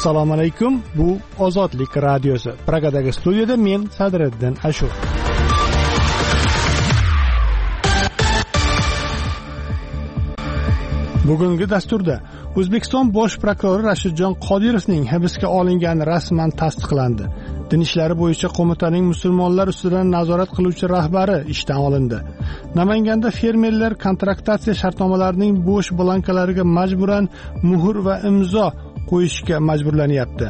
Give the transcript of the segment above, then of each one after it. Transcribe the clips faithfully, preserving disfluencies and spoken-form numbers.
Assalomu alaykum. Bu Ozodlik radiosi. Pragadagi studiyada men Sadriddin Ashur. Bugungi dasturda O'zbekiston bosh prokurori Rashidjon Qodirovning hibsga olingani rasman tasdiqlandi. Din ishlari bo'yicha qo'mitaning musulmonlar ustidan nazorat qiluvchi rahbari ishdan olindi. Namanganda fermerlar kontraktatsiya shartnomalarining bo'sh blankalariga majburan muhr va imzo qo'yishga majburlanyapti.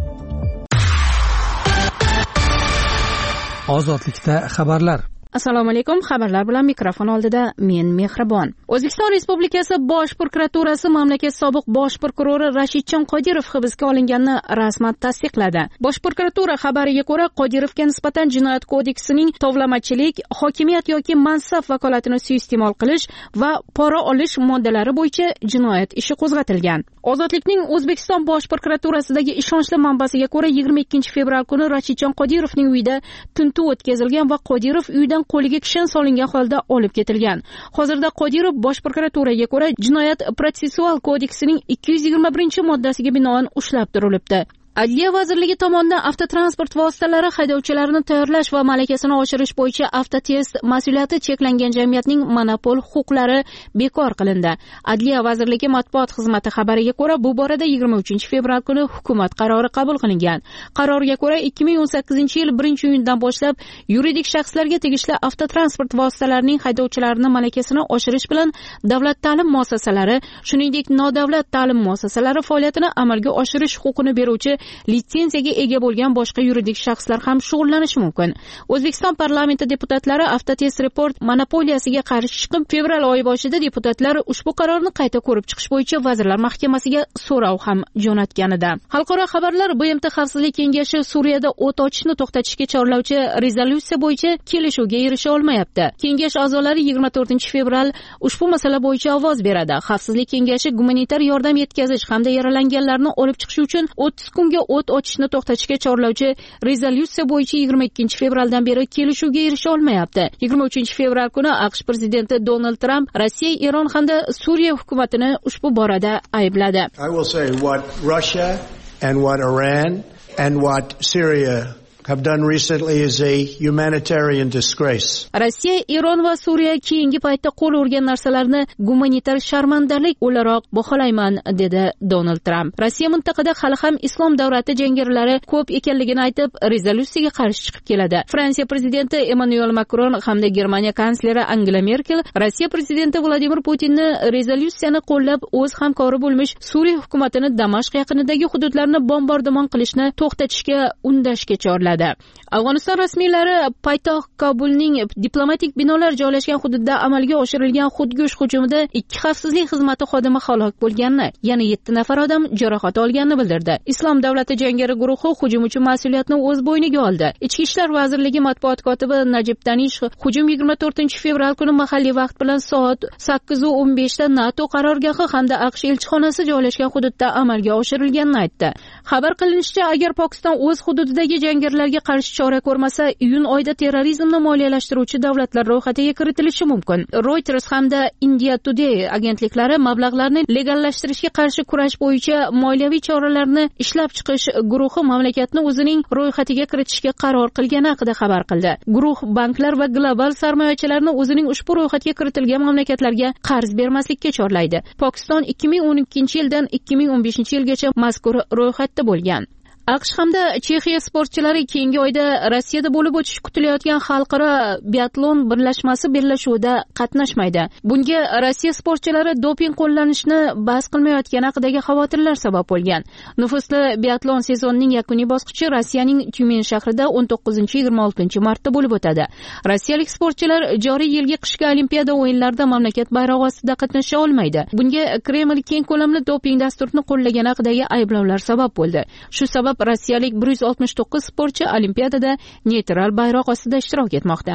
Ozodlikda xabarlar. Assalomu alaykum. Xabarlar bilan mikrofon oldida men Mehribon. O'zbekiston Respublikasi Bosh prokuraturasi mamlakat sobiq bosh prokurori Rashidjon Qodirov hibsga olinganini rasman tasdiqladi. Bosh prokuratura xabariga ko'ra, Qodirovga nisbatan Jinoyat kodeksining tovlamachilik, hokimiyat yoki mansab vakolatini suiiste'mol qilish va pora olish moddalari bo'yicha jinoyat ishi qo'zg'atilgan. Ozodlikning O'zbekiston bosh prokuraturasidagi ishonchli manbasiga ko'ra, yigirma ikkinchi fevral kuni Rashidjon Qodirovning uyida tintuv o'tkazilgan va Qodirov uydan qo'liga kishan solingan holda olib ketilgan. Hozirda Qodirov bosh prokuraturaga ko'ra Jinoyat protsessual kodeksining ikki yuz yigirma birinchi moddasiga binoan ushlab turilibdi. Adliya vazirligi tomonidan avtotransport vositalari haydovchilarini tayyorlash va malakasini oshirish bo'yicha avtotest mas'uliyati cheklangan jamiyatning monopol huquqlari bekor qilindi. Adliya vazirligi matbuot xizmati xabariga ko'ra, bu borada yigirma uchinchi fevral kuni hukumat qarori qabul qilingan. Qarorga ko'ra, ikki ming o'n sakkizinchi yil birinchi iyundan boshlab yuridik shaxslarga tegishli avtotransport vositalarining haydovchilarini malakasini oshirish bilan davlat ta'lim muassasalari, shuningdek nodavlat ta'lim muassasalari faoliyatini amalga oshirish huquqini beruvchi litsenziyaga ega bo'lgan boshqa yuridik shaxslar ham shug'ullanishi mumkin. O'zbekiston parlamenti deputatlari Avtotest Report monopoliyasiga qarshi chiqib, fevral oyi boshida deputatlar ushbu qarorni qayta ko'rib chiqish bo'yicha Vazirlar Mahkamasiga so'rov ham jo'natganida. Xalqaro xabarlar B M T Xavfsizlik kengashi Suriyada o't ochishni to'xtatishga chorlovchi rezolyutsiya bo'yicha kelishuvga erisha olmayapti. Kengash a'zolari yigirma to'rtinchi fevral ushbu masala bo'yicha ovoz beradi. Xavfsizlik kengashi gumanitar yordam yetkazish hamda yaralanganlarni olib chiqish uchun o'ttiz kunga o't ochishni to'xtatishga chorlovchi rezolyutsiya bo'yicha yigirma ikkinchi fevraldan beri kelishuvga erisha olmayapti. yigirma uchinchi fevral kuni AQSh prezidenti Donald Trump Rossiya, Eron hamda Suriya hukumatini ushbu borada aybladi. I will say what Russia and what Iran and what Syria have done recently is a humanitarian disgrace. Rossiya, Eron va Suriya keyingi paytda qo'l urgan narsalarni gumanitar sharmandalik o'laroq baholayman, dedi Donald Trump. Rossiya mintaqada hali ham islom davlati jangarilari ko'p ekanligini aytib, rezolyutsiyaga qarshi chiqib keladi. Fransiya prezidenti Emmanuel Macron hamda Germaniya kansleri Angela Merkel Rossiya prezidenti Vladimir Putinni rezolyutsiyani qo'llab, o'z hamkori bo'lmish Suriya hukumatini Damashq yaqinidagi hududlarni bombardimon qilishni to'xtatishga undashga chorladi. Afg'oniston rasmiylari poytaxt Kobulning diplomatik binolar joylashgan hududda amalga oshirilgan xudkush hujumida ikki xavfsizlik xizmati xodimi halok bo'lganini, yana yetti nafar odam jarohat olganini bildirdi. Islom davlati jangari guruhi hujum uchun mas'uliyatni o'z bo'yniga oldi. Ichki ishlar vazirligi matbuot kotibi Najib Danish hujum yigirma to'rtinchi fevral kuni mahalliy vaqt bilan soat sakkiz o'n besh da NATO qarorgohi hamda AQSh elchixonasi joylashgan hududda amalga oshirilganini aytdi. Xabar qilinishicha, agar Pokiston o'z hududidagi jangarilarga qarshi chora ko'rmasa, iyun oyida terrorizmni moliyalashtiruvchi davlatlar ro'yxatiga kiritilishi mumkin. Reuters hamda India Today agentliklari mablag'larni legallashtirishga qarshi kurash bo'yicha moliyaviy choralarni ishlab chiqish guruhi mamlakatni o'zining ro'yxatiga kiritishga qaror qilgani haqida xabar qildi. Guruh banklar va global sarmoyachilarni o'zining ushbu ro'yxatga kiritilgan mamlakatlarga qarz bermaslikka chorlaydi. Pokiston ikki ming o'n ikkinchi yildan ikki ming o'n beshinchi yilgacha mazkur ro'yxatda bo'lgan. AQSh hamda Chexiya sportchilari keyingi oyda Rossiyada bo'lib o'tishi kutilayotgan xalqaro biatlon birlashmasi bellashuvida qatnashmaydi. Bunga Rossiya sportchilari doping qo'llanishni bas qilmayotgani haqidagi xavotirlar sabab bo'lgan. Nufuzli biatlon sezonining yakuniy bosqichi Rossiyaning Tyumen shahrida o'n to'qqizinchi yigirma oltinchi martda bo'lib o'tadi. Rossiyalik sportchilar joriy yilgi qishki olimpiada o'yinlarida mamlakat bayrog'i ostida qatnasha olmaydi. Bunga Kreml keng ko'lamli doping dasturini qo'llagani haqidagi ayblovlar sabab bo'ldi. Shu sabab rossiyalik bir yuz oltmish to'qqiz sportchi olimpiadada neytral bayroq ostida ishtirok etmoqda.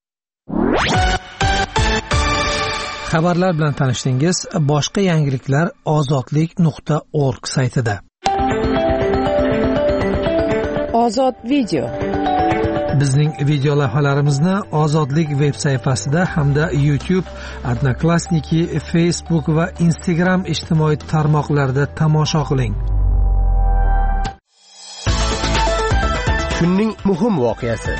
Xabarlar bilan tanishdingiz. Boshqa yangiliklar ozodlik nuqta org saytida. Ozod video. Bizning video lavhalarimizni Ozodlik veb sayfasida hamda YouTube, Odnoklassniki, Facebook va Instagram ijtimoiy tarmoqlarida tomosha qiling. kunning muhim voqeasi.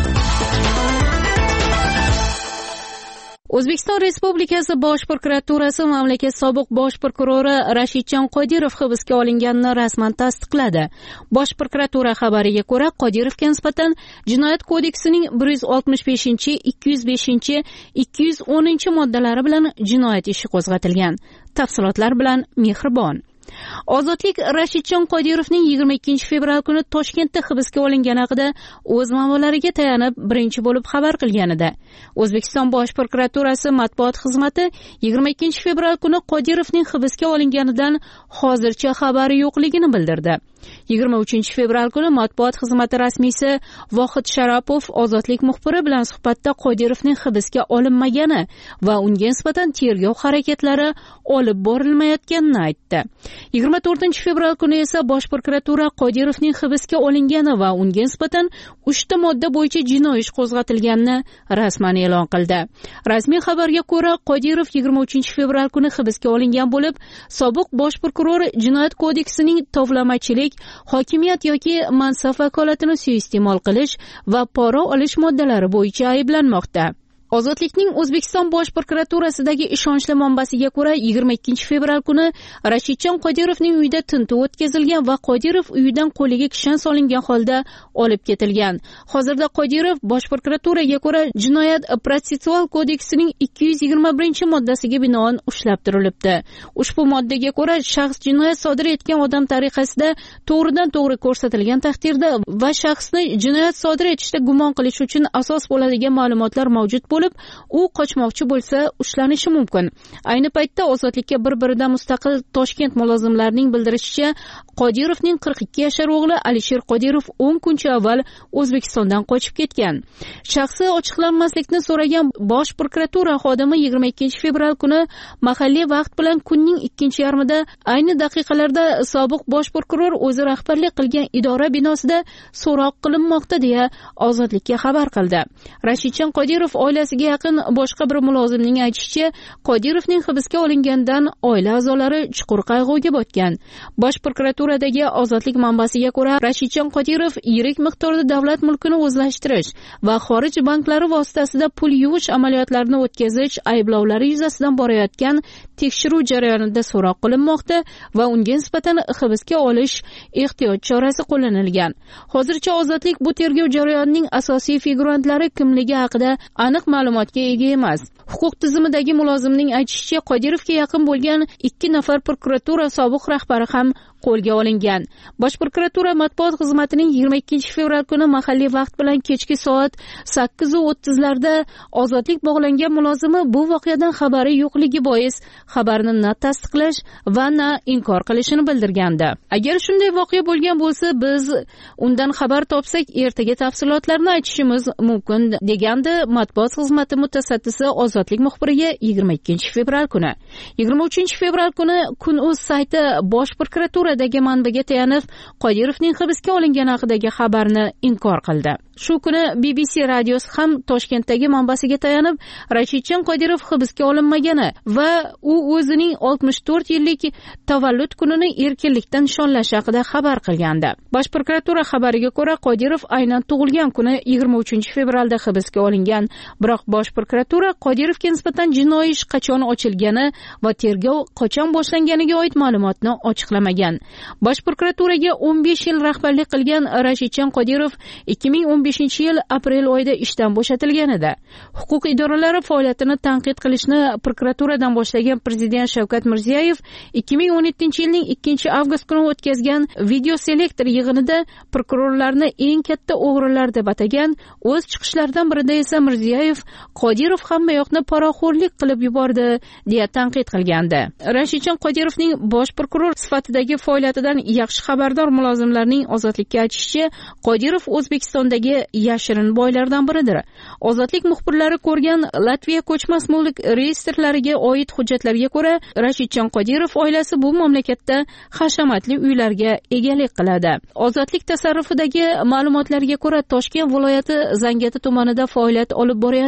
O'zbekiston Respublikasi Bosh prokuraturasi mamlakat sobiq bosh prokurori Rashidjon Qodirov hibsga olinganini rasman tasdiqladi. Bosh prokuratura xabariga ko'ra, Qodirovga nisbatan Jinoyat kodeksining bir yuz oltmish beshinchi, ikki yuz beshinchi, ikki yuz o'ninchi moddalari bilan jinoyat ishi qo'zg'atilgan. Tafsilotlar bilan Mehribon. Ozodlik Rashidjon Qodirovning yigirma ikkinchi fevral kuni Toshkentda hibsga olingani haqida o'z manbalariga tayanib birinchi bo'lib xabar qilgan edi. O'zbekiston Bosh prokuraturasi matbuot xizmati yigirma ikkinchi fevral kuni Qodirovning hibsga olinganidan hozircha xabari yo'qligini bildirdi. yigirma uchinchi fevral kuni matbuot xizmati rasmiysi Vohid Sharapov Ozodlik muxbiri bilan suhbatda Qodirovning hibsga olinmagani va unga nisbatan tergov harakatlari olib borilmayotganini aytdi. yigirma to'rtinchi fevral kuni esa Bosh prokuratura Qodirovning hibsga olingani va unga nisbatan uchta modda bo'yicha jinoiy ish qo'zg'atilganini rasman e'lon qildi. Rasmiy xabarga ko'ra, Qodirov yigirma uchinchi fevral kuni hibsga olingan bo'lib, sobiq bosh prokuror Jinoyat kodeksining tovlamachilik, hokimiyat yoki mansab vakolatini suiiste'mol qilish va pora olish moddalari bo'yicha ayblanmoqda. Ozodlikning O'zbekiston Bosh prokuraturasidagi ishonchli manbasiga ko'ra, yigirma ikkinchi fevral kuni Rashidjon Qodirovning uyida tintuv o'tkazilgan va Qodirov uyidan qo'liga kishan solingan holda olib ketilgan. Hozirda Qodirov Bosh prokuraturaga ko'ra Jinoyat protsessual kodeksining ikki yuz yigirma birinchi moddasiga binoan ushlab turilibdi. Ushbu moddaga ko'ra, shaxs jinoyat sodir etgan odam tariqasida to'g'ridan-to'g'ri ko'rsatilgan taqdirda va shaxsni jinoyat sodir etishda gumon qilish uchun asos bo'ladigan ma'lumotlar mavjud bo'lib, u qochmoqchi bo'lsa ushlanishi mumkin. Ayni paytda ozodlikka bir-biridan mustaqil Toshkent mulozimlarining bildirishicha, Qodirovning qirq ikki yashar o'g'li Alisher Qodirov o'n kuncha avval O'zbekistondan qochib ketgan. Shaxsi ochiqlanmaslikni so'ragan Bosh prokuratura xodimi yigirma ikkinchi fevral kuni mahalliy vaqt bilan kunning ikkinchi yarmida ayni daqiqalarda sobiq bosh prokuror o'zi rahbarlik qilgan idora binosida so'roq qilinmoqda deya Ozodlikka xabar qildi. Rashidjon Qodirov oilasiga yaqin boshqa bir mulozimning aytishicha, Qodirovning hibsga olingandan oila a'zolari chuqur qayg'uga botgan. Bosh prokuraturadagi Ozodlik manbasiga ko'ra, Rashidjon Qodirov yirik miqdorda davlat mulkini o'zlashtirish va xorij banklari vositasida pul yuvish amaliyotlarini o'tkazish ayblovlari yuzasidan borayotgan tekshiruv jarayonida so'roq qilinmoqda va unga nisbatan hibsga olish ehtiyot chorasi qo'llanilgan. Hozircha Ozodlik bu tergov jarayonining asosiy figurantlari kimligi haqida aniq ma'lumotga ega emas. Huquq tizimidagi mulozimning aytishicha, Qodirovga yaqin bo'lgan ikki nafar prokuratura sobiq rahbari ham qo'lga olingan. Bosh prokuratura matbuot xizmatining yigirma ikkinchi fevral kuni mahalliy vaqt bilan kechki soat sakkiz o'ttizlarda Ozodlik bog'langan mulozimi bu voqeadan xabari yo'qligi bois xabarni na tasdiqlash va na inkor qilishini bildirgandi. Agar shunday voqea bo'lgan bo'lsa, biz undan xabar topsak, ertaga tafsilotlarni aytishimiz mumkin, degandi matbuot xizmati mutasaddisi Ozodlik muxbiriga yigirma ikkinchi fevral kuni. yigirma uchinchi fevral kuni Kun.uz sayti Bosh prokuratura dagi manbaga tayanib, Qodirovning hibsga olingani haqidagi xabarni inkor qildi. Shu kuni B B C radiosi ham Toshkentdagi manbasiga tayanib, Rashidjon Qodirov hibsga olinmagani va u o'zining oltmish to'rt yillik tavallud kunini erkinlikdan nishonlashi haqida xabar qilgandi. Bosh prokuratura xabariga ko'ra, Qodirov aynan tug'ilgan kuni yigirma uchinchi fevralda hibsga olingan, biroq Bosh prokuratura Qodirovga nisbatan jinoiy ish qachon ochilgani va tergov qachon boshlanganiga oid ma'lumotni ochiqlamagan. Bosh prokuraturaga o'n besh yil rahbarlik qilgan Rashidjon Qodirov ikki ming o'n beshinchi yil aprel oyida ishdan bo'shatilgan edi. Huquq idoralari faoliyatini tanqid qilishni prokuraturadan boshlagan Prezident Shavkat Mirziyoyev ikki ming o'n yettinchi yilning ikkinchi avgust kuni o'tkazgan video selektor yig'inida prokurorlarni eng katta o'g'rilar deb atagan. O'z chiqishlaridan birida esa Mirziyoyev Qodirov hamma yoqni poraxo'rlik qilib yubordi deya tanqid qilgandi. Rashidjon Qodirovning bosh prokuror sifatidagi faoliyatidan yaxshi xabardor mulozimlarning Ozodlikka aytishicha, Qodirov O'zbekistondagi yashirin boylardan biridir. Ozodlik muxbirlari ko'rgan Latviya ko'chmas mulk reyestrlariga oid hujjatlarga ko'ra, Rashidjon Qodirov oilasi bu mamlakatda hashamatli uylarga egalik qiladi. Ozodlik tasarrufidagi ma'lumotlarga ko'ra, Toshkent viloyati Zangati tumanida faoliyat olib borayotgan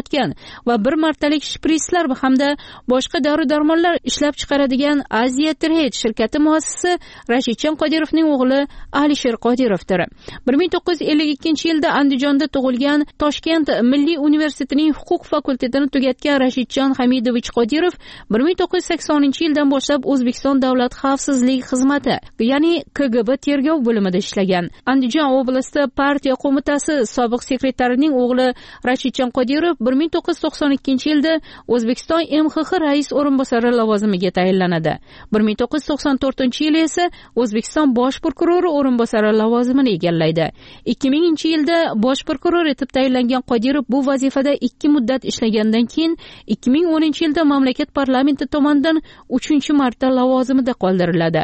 qilayotgan va bir martalik shpritslar hamda boshqa dori-darmonlar ishlab chiqaradigan Asia Trade shirkati muassisi Rashidjon Qodirovning o'g'li Alisher Qodirovdir. bir ming to'qqiz yuz ellik ikkinchi yilda Andijonda tug'ilgan, Toshkent Milliy universitetining huquq fakultetini tugatgan Rashidjon Hamidovich Qodirov bir ming to'qqiz yuz saksoninchi yildan boshlab O'zbekiston Davlat xavfsizlik xizmati, ya'ni K G B tergov bo'limida ishlagan. Andijon oblasti partiya qo'mitasi sobiq sekretarining o'g'li Rashidjon Qodirov bir ming to'qqiz yuz to'qson ikkinchi yilda O'zbekiston M X X rais o'rinbosari lavozimiga tayinlanadi. bir ming to'qqiz yuz to'qson to'rtinchi yil esa O'zbekiston bosh prokurori o'rinbosari lavozimini egallaydi. ikki minginchi yilda bosh prokuror etib tayinlangan Qodirov bu vazifada ikki muddat ishlagandan keyin ikki ming o'ninchi yilda mamlakat parlamenti tomonidan uchinchi marta lavozimida qoldiriladi.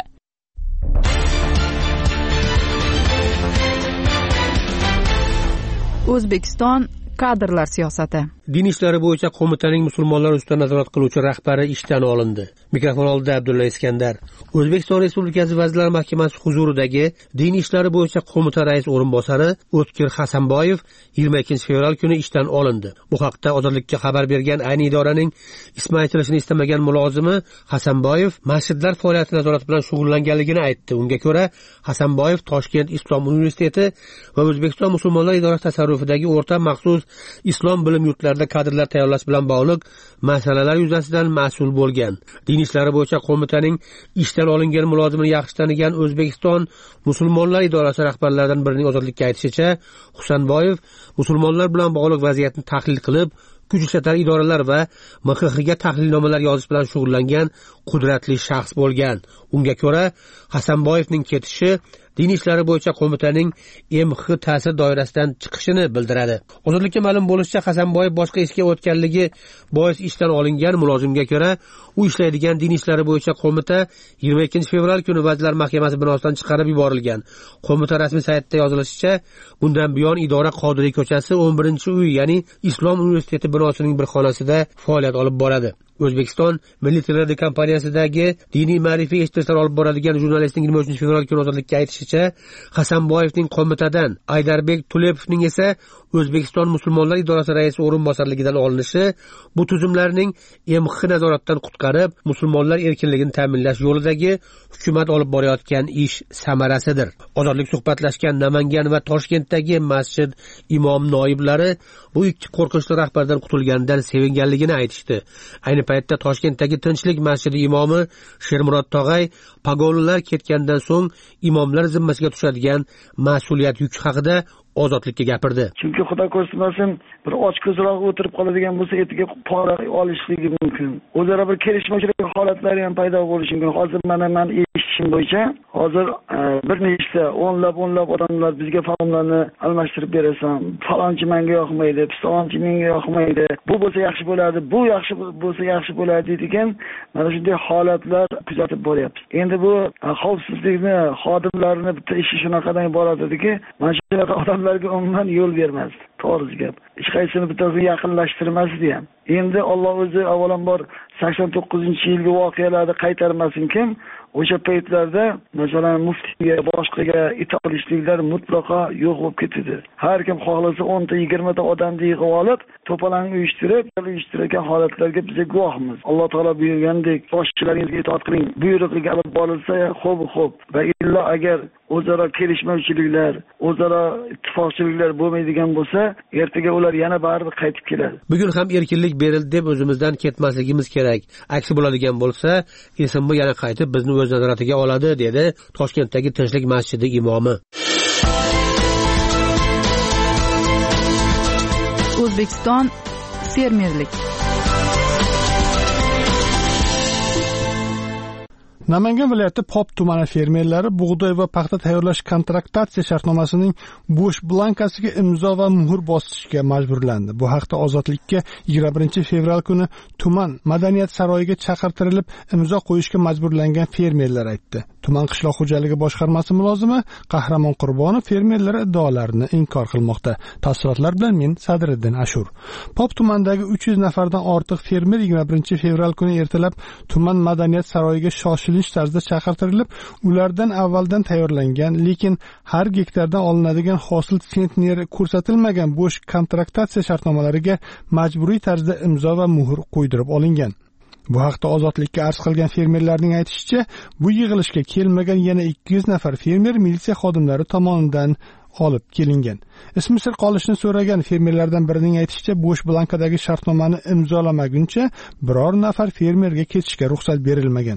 O'zbekiston kadrlar siyosati. Din ishlari bo'yicha qo'mitaning musulmonlar ustidan nazorat qiluvchi rahbari ishdan olindi. Mikrofon oldida Abdulla Iskandar. O'zbekiston Respublikasi Vazirlar Mahkamasi huzuridagi din ishlari bo'yicha qo'mita rais o'rinbosari O'tkir Hasanboyev yigirma ikkinchi fevral kuni ishdan olindi. Bu haqda Ozodlikka xabar bergan ayni idoraning ismi aytilishini istamagan mulozimi Hasanboyev masjidlar faoliyati nazorati bilan shug'ullanganligini aytdi. Unga ko'ra, Hasanboyev Toshkent Islom universiteti va O'zbekiston musulmonlar idorasi tasarrufidagi o'rta maxsus islom bilim yurtlarida kadrlar tayyorlash bilan bog'liq masalalar yuzasidan mas'ul bo'lgan. Din ishlari bo'yicha qo'mitaning ishdan olingan mulozimini yaxshi tanigan O'zbekiston musulmonlar idorasi rahbarlaridan birining Ozodlikka aytishicha, Husanboyev musulmonlar bilan bog'liq vaziyatni tahlil qilib, kuch ishlatar idoralar va M X Xga tahlilnomalar yozish bilan shug'ullangan qudratli shaxs bo'lgan. Unga ko'ra, Hasanboyevning ketishi din ishlari bo'yicha qo'mitaning M X X ta'sir doirasidan chiqishini bildiradi. Ozodlikka ma'lum bo'lishicha, Hasanboyev boshqa ishga o'tganligi bois ishdan olingan mulozimga ko'ra, u ishlaydigan din ishlari bo'yicha qo'mita yigirma ikkinchi fevral kuni Vazirlar Mahkamasi binosidan chiqarib yuborilgan. Qo'mita rasmiy saytida yozilishicha, bundan buyon idora Qodiriy ko'chasi o'n birinchi uy, ya'ni Islom universiteti binosining bir xonasida faoliyat olib boradi. O'zbekiston Milliy televideniya kompaniyasidagi diniy ma'rifiy eshittirishlar olib boradigan jurnalistning yigirma uchinchi fevral kuni Ozodlikka aytishicha, Hasanboyevning qo'mitadan, Aydarbek Tulepovning esa O'zbekiston musulmonlar idorasi raisi o'rinbosarligidan olinishi bu tuzumlarning M X X nazoratidan qutqarib, musulmonlar erkinligini ta'minlash yo'lidagi hukumat olib borayotgan ish samarasidir. Ozodlik suhbatlashgan Namangan va Toshkentdagi masjid imom noiblari bu ikki qo'rqinchli rahbardan qutulganidan sevinganligini aytishdi. Ayni paytda Toshkentdagi Tinchlik masjidi imomi Shermurod Tog'ay pogonilar ketgandan so'ng imomlar zimmasiga tushadigan mas'uliyat yuki haqida Ozodlikka gapirdi. Chunki Xudo ko'rsatmasin, bir och ko'zroq o'tirib qoladigan bo'lsa, etiga pora olishligi mumkin. O'zaro bir kelishmovchilik holatlari ham paydo bo'lishi mumkin. Hozir mana men eshitishim bo'yicha, hozir bir nechta o'nlab o'nlab odamlar bizga faollarni almashtirib berasan, falonchi menga yoqmaydi, pistonchi menga yoqmaydi. Bu bo'lsa yaxshi bo'ladi, bu yaxshi bo'lsa yaxshi bo'ladi deydigan mana shunday holatlar kuzatib boryapmiz. Endi bu xavfsizlikni xodimlarini bitta ishi shunaqadan iborat ediki, mana shunaqa odamlarga umuman yo'l bermasdi. To'g'ri gap. Hech qaysini bittasiga yaqinlashtirmasdi ham. Endi Alloh o'zi avvalambor sakson to'qqizinchi yilgi voqealarni qaytarmasin kim? O'sha paytlarda masalan muftiga, boshqaga itoatliklar mutlaqo yo'q bo'lib ketdi. Har kim xohlasa o'nta yigirma ta odamni yig'ib olib, to'palang uyushtirib, uyushtirgan holatlarga biz guvohmiz. Alloh taolo buyurgandek, boshchilaringizga itoat qiling. Buyruqlarga olib borilsa, xo'p, xo'p. Va illa agar o'zaro kelishmovchiliklar, o'zaro ittifoqchiliklar bo'lmaydigan bo'lsa, ertaga ular yana baribir qaytib keladi. Bugun ham erkinlik berildi deb o'zimizdan ketmasligimiz kerak. Aksi bo'ladigan bo'lsa, esimni yana qaytib bizni o'z nazoratiga oladi, dedi Toshkentdagi Tinchlik masjidi imomi. O'zbekiston fermerlik. Namangan viloyati Pop tumani fermerlari bug'doy va paxta tayyorlash kontraktatsiya shartnomasining bo'sh blankasiga imzo va muhr bosishga majburlandi. Bu haqda Ozodlikka yigirma birinchi fevral kuni tuman madaniyat saroyiga chaqirtirilib imzo qo'yishga majburlangan fermerlar aytdi. Tuman qishloq xo'jaligi boshqarmasi mulozimi Qahramon Qurbonov fermerlar iddaolarini inkor qilmoqda. Tafsilotlar bilan men Sadriddin Ashur. Pop tumanidagi uch yuz nafardan ortiq fermer yigirma birinchi fevral kuni ertalab tuman madaniyat saroyiga shoshilinch tarzda chaqirtirilib, ulardan avvaldan tayyorlangan, lekin har gektardan olinadigan hosil sentneri ko'rsatilmagan bo'sh kontraktatsiya shartnomalariga majburiy tarzda imzo va muhr qo'ydirib olingan. Bu haqda Ozodlikka arz qilgan fermerlarning aytishicha, bu yig'ilishga kelmagan yana ikki yuz nafar fermer militsiya xodimlari tomonidan olib kelingan. Ismi sir qolishni so'ragan fermerlardan birining aytishicha, bo'sh blankadagi shartnomani imzolamaguncha biror nafar fermerga ketishga ruxsat berilmagan.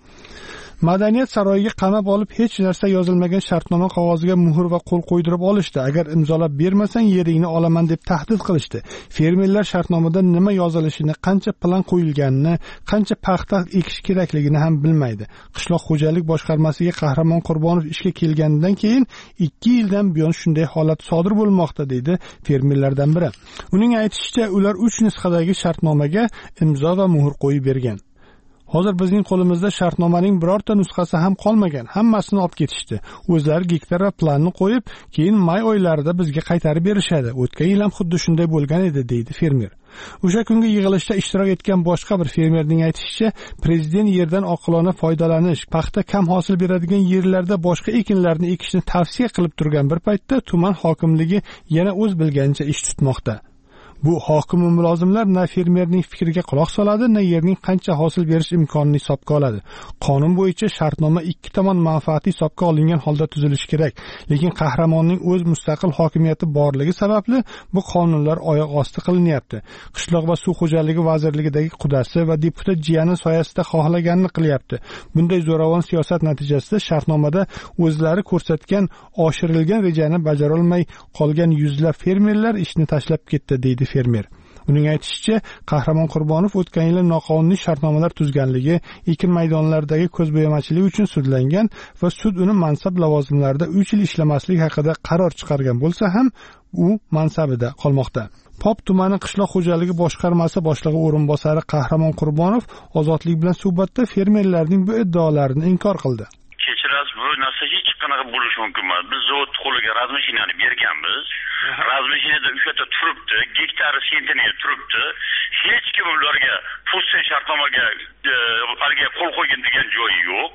Madaniyat saroyiga qamab olib hech narsa yozilmagan shartnoma qog'oziga muhr va qo'l qo'ydirib olishdi. Agar imzolab bermasang yeringni olaman deb tahdid qilishdi. Fermerlar shartnomada nima yozilishini, qancha plan qo'yilganini, qancha paxta ekish kerakligini ham bilmaydi. Qishloq xo'jalik boshqarmasiga Qahramon Qurbonov ishga kelganidan keyin ikki yildan buyon shunday holat sodir bo'lmoqda, deydi fermerlardan biri. Uning aytishicha, ular uch nusxadagi shartnomaga imzo va muhr qo'yib bergan. Hozir bizning qo'limizda shartnomaning birorta nusxasi ham qolmagan. Hammasini olib ketishdi. O'zlari gektar va planni qo'yib, keyin may oylarida bizga qaytarib berishadi. O'tgan yil ham xuddi shunday bo'lgan edi, deydi fermer. O'sha kungi yig'ilishda ishtirok etgan boshqa bir fermerning aytishicha, prezident yerdan oqilona foydalanish, paxta kam hosil beradigan yerlarda boshqa ekinlarni ekishni tavsiya qilib turgan bir paytda tuman hokimligi yana o'z bilganicha ish tutmoqda. Bu hokim va mulozimlar na fermerning fikriga quloq soladi, na yerning qancha hosil berish imkonini hisobga oladi. Qonun bo'yicha shartnoma ikki tomon manfaati hisobga olingan holda tuzilishi kerak. Lekin Qahramonning o'z mustaqil hokimiyati borligi sababli bu qonunlar oyoq osti qilinyapti. Qishloq va suv xo'jaligi vazirligidagi qudasi va deputat jiyani soyasida xohlaganini qilyapti. Bunday zo'ravon siyosat natijasida shartnomada o'zlari ko'rsatgan oshirilgan rejani bajara olmay qolgan yuzlab fermerlar ishni tashlab ketdi, deydi fermer. Uning aytishicha, Qahramon Qurbonov o'tgan yil noqonuniy shartnomalar tuzganligi, ekin maydonlaridagi ko'zbo'yamachilik uchun sudlangan va sud uni mansab lavozimlarida uch yil ishlamaslik haqida qaror chiqargan bo'lsa ham, u mansabida qolmoqda. Pop tumani qishloq xo'jaligi boshqarmasi boshlig'i o'rinbosari Qahramon Qurbonov Ozodlik bilan suhbatda fermerlarning bu iddaolarini inkor qildi. Kechirasiz, bu narsa hech qanaqa bo'lishi mumkin emas. Biz zavod qo'liga razmashinani berganmiz. Razmashinada o'sha yerda turibdi, gektari sentner turibdi. Hech kim ularga pulsiz shartnomaga haliga qo'l qo'ygan degan joyi yo'q.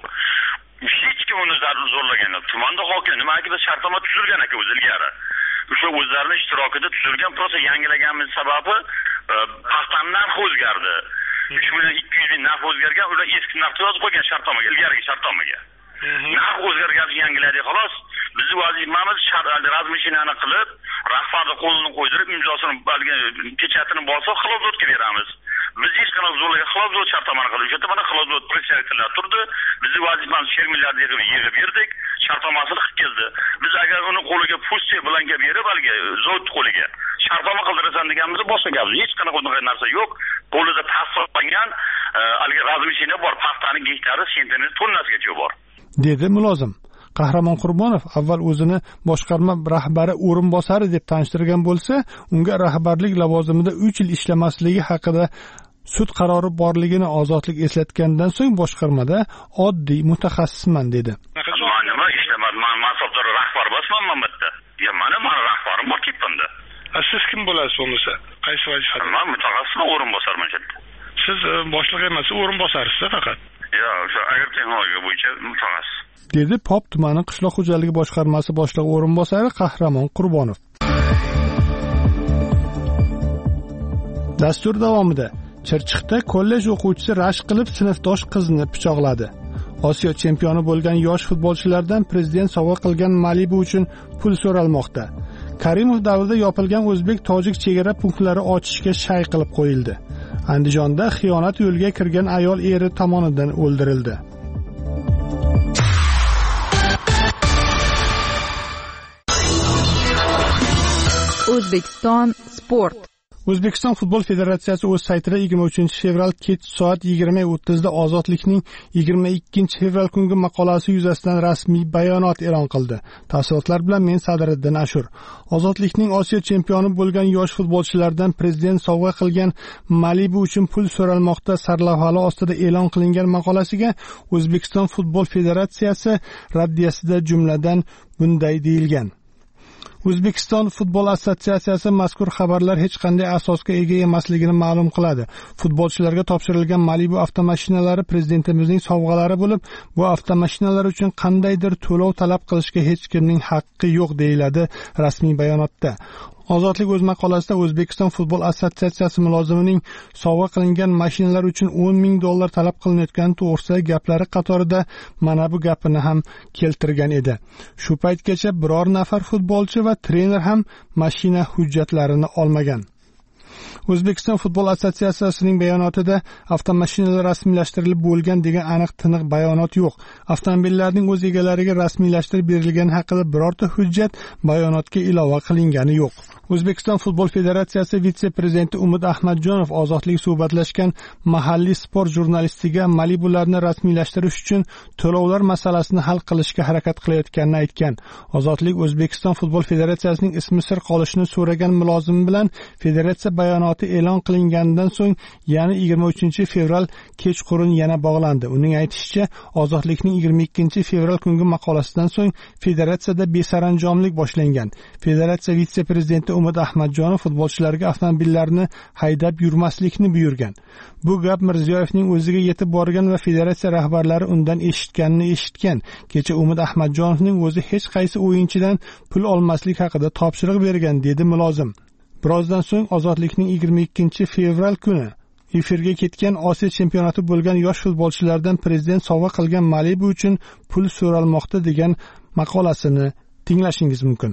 Hech kim uni zo'rlagan yo'q. Tumanda hokim nimaga biz shartnoma tuzilgan ekan o'zi ilgari. O'sha o'zlarining ishtirokida tuzilgan, prosta yangilaganimiz sababi paxtaning narxi o'zgardi. uch million ikki yuz ming narx o'zgargan, ular eski narxni yozib qo'ygan shartnomaga, ilgarigi shartnomaga. Narx o'zgargach yangiladik, xolos. Bizning vazifamiz razmashinani qilib, rahbarni qo'lini qo'ydirib, imzosini balki pechatini bosib, xilozotga beramiz. Biz hech qanaqa zo'rlagan xilozot shartnomani qilib, o'sha mana xilozot protseslar turdi. Bizning vazifamiz fermerlarni yig'ib berdik, shartnomasini qilib keldi. Biz agar uni qo'liga pusti bilan berib, balki zavod qo'liga shartnoma qildirasan deganimizda boshqa gap. Hech qanaqa bunday narsa yo'q. Qo'lida tasdiqlangan haligi razmishina bor, paxtaning gektari sentner tonnasigacha bor, dedi mulozim. Qahramon Qurbonov avval o'zini boshqarma rahbari o'rinbosari deb tanishtirgan bo'lsa, unga rahbarlik lavozimida uch yil ishlamasligi haqida sud qarori borligini Ozodlik eslatgandan so'ng boshqarmada oddiy mutaxassisman dedi. Men nima ishlamadim, men mansabdor rahbar emasman mamlatda. Ya mana men rahbarim bor ketmanda. Siz kim bo'lasiz bo'lmasa? Qaysi vazifada? Men mutaxassisman, o'rinbosarman chetda. Siz boshliq emas, o'rinbosarsiz faqat. Yo, o'sha agr texnologiya bo'yicha mutaxassis, dedi Pop tumani qishloq xo'jaligi boshqarmasi boshlig'i o'rinbosari Qahramon Qurbonov. Dastur davomida Chirchiqda kollej o'quvchisi rashk qilib sinfdosh qizni pichoqladi. Osiyo chempioni bo'lgan yosh futbolchilardan prezident sovg'a qilgan Malibu uchun pul so'ralmoqda. Karimov davrida yopilgan o'zbek-tojik chegara punktlari ochishga shay qilib qo'yildi. Andijonda xiyonat yo'lga kirgan ayol eri tomonidan o'ldirildi. O'zbekiston sport. O'zbekiston futbol federatsiyasi o'z saytida yigirma uchinchi fevral kech soat yigirma o'ttizda Ozodlikning yigirma ikkinchi fevral kungi maqolasi yuzasidan rasmiy bayonot e'lon qildi. Tafsilotlar bilan men Sadriddin Ashur. Ozodlikning Osiyo chempioni bo'lgan yosh futbolchilardan prezident sovg'a qilgan Malibu uchun pul so'ralmoqda sarlavhali ostida e'lon qilingan maqolasiga O'zbekiston futbol federatsiyasi raddiyasida jumladan bunday deyilgan: O'zbekiston futbol assotsiatsiyasi mazkur xabarlar hech qanday asosga ega emasligini ma'lum qiladi. Futbolchilarga topshirilgan Malibu avtomashinalari prezidentimizning sovg'alari bo'lib, bu avtomashinalar uchun qandaydir to'lov talab qilishga hech kimning haqqi yo'q, deyiladi rasmiy bayonotda. Ozodlik o'z maqolasida O'zbekiston futbol assotsiatsiyasi mulozimining sovg'a qilingan mashinalar uchun o'n ming dollar talab qilinayotgani to'g'risidagi gaplari qatorida mana bu gapini ham keltirgan edi. Shu paytgacha biror nafar futbolchi va trener ham mashina hujjatlarini olmagan. O'zbekiston futbol assotsiatsiyasining bayonotida avtomashinalar rasmiylashtirilib bo'lgan degan aniq tiniq bayonot yo'q. Avtomobillarning o'z egalariga rasmiylashtirib berilgani haqida birorta hujjat bayonotga ilova qilingani yo'q. O'zbekiston futbol federatsiyasi vitse-prezidenti Umid Ahmadjonov Ozodlik suhbatlashgan mahalliy sport jurnalistiga Malibularni rasmiylashtirish uchun to'lovlar masalasini hal qilishga harakat qilayotganini aytgan. Ozodlik O'zbekiston futbol federatsiyasining ismi sir qolishini so'ragan mulozim bilan federatsiya bayonoti e'lon qilinganidan so'ng, ya'ni yigirma uchinchi fevral kechqurun yana bog'landi. Uning aytishicha, Ozodlikning yigirma ikkinchi fevral kungi maqolasidan so'ng federatsiyada besaranjomlik boshlangan. Federatsiya vitse-prezidenti Umid Ahmadjonov futbolchilarga avtomobillarni haydab yurmaslikni buyurgan. Bu gap Mirziyoyevning o'ziga yetib borgan va federatsiya rahbarlari undan eshitganini eshitgan. Kecha Umid Ahmadjonovning o'zi hech qaysi o'yinchidan pul olmaslik haqida topshiriq bergan, dedi mulozim. Birozdan so'ng Ozodlikning yigirma ikkinchi fevral kuni efirga ketgan Osiyo chempionati bo'lgan yosh futbolchilardan prezident sovg'a qilgan Malibu uchun pul so'ralmoqda degan maqolasini tinglashingiz mumkin.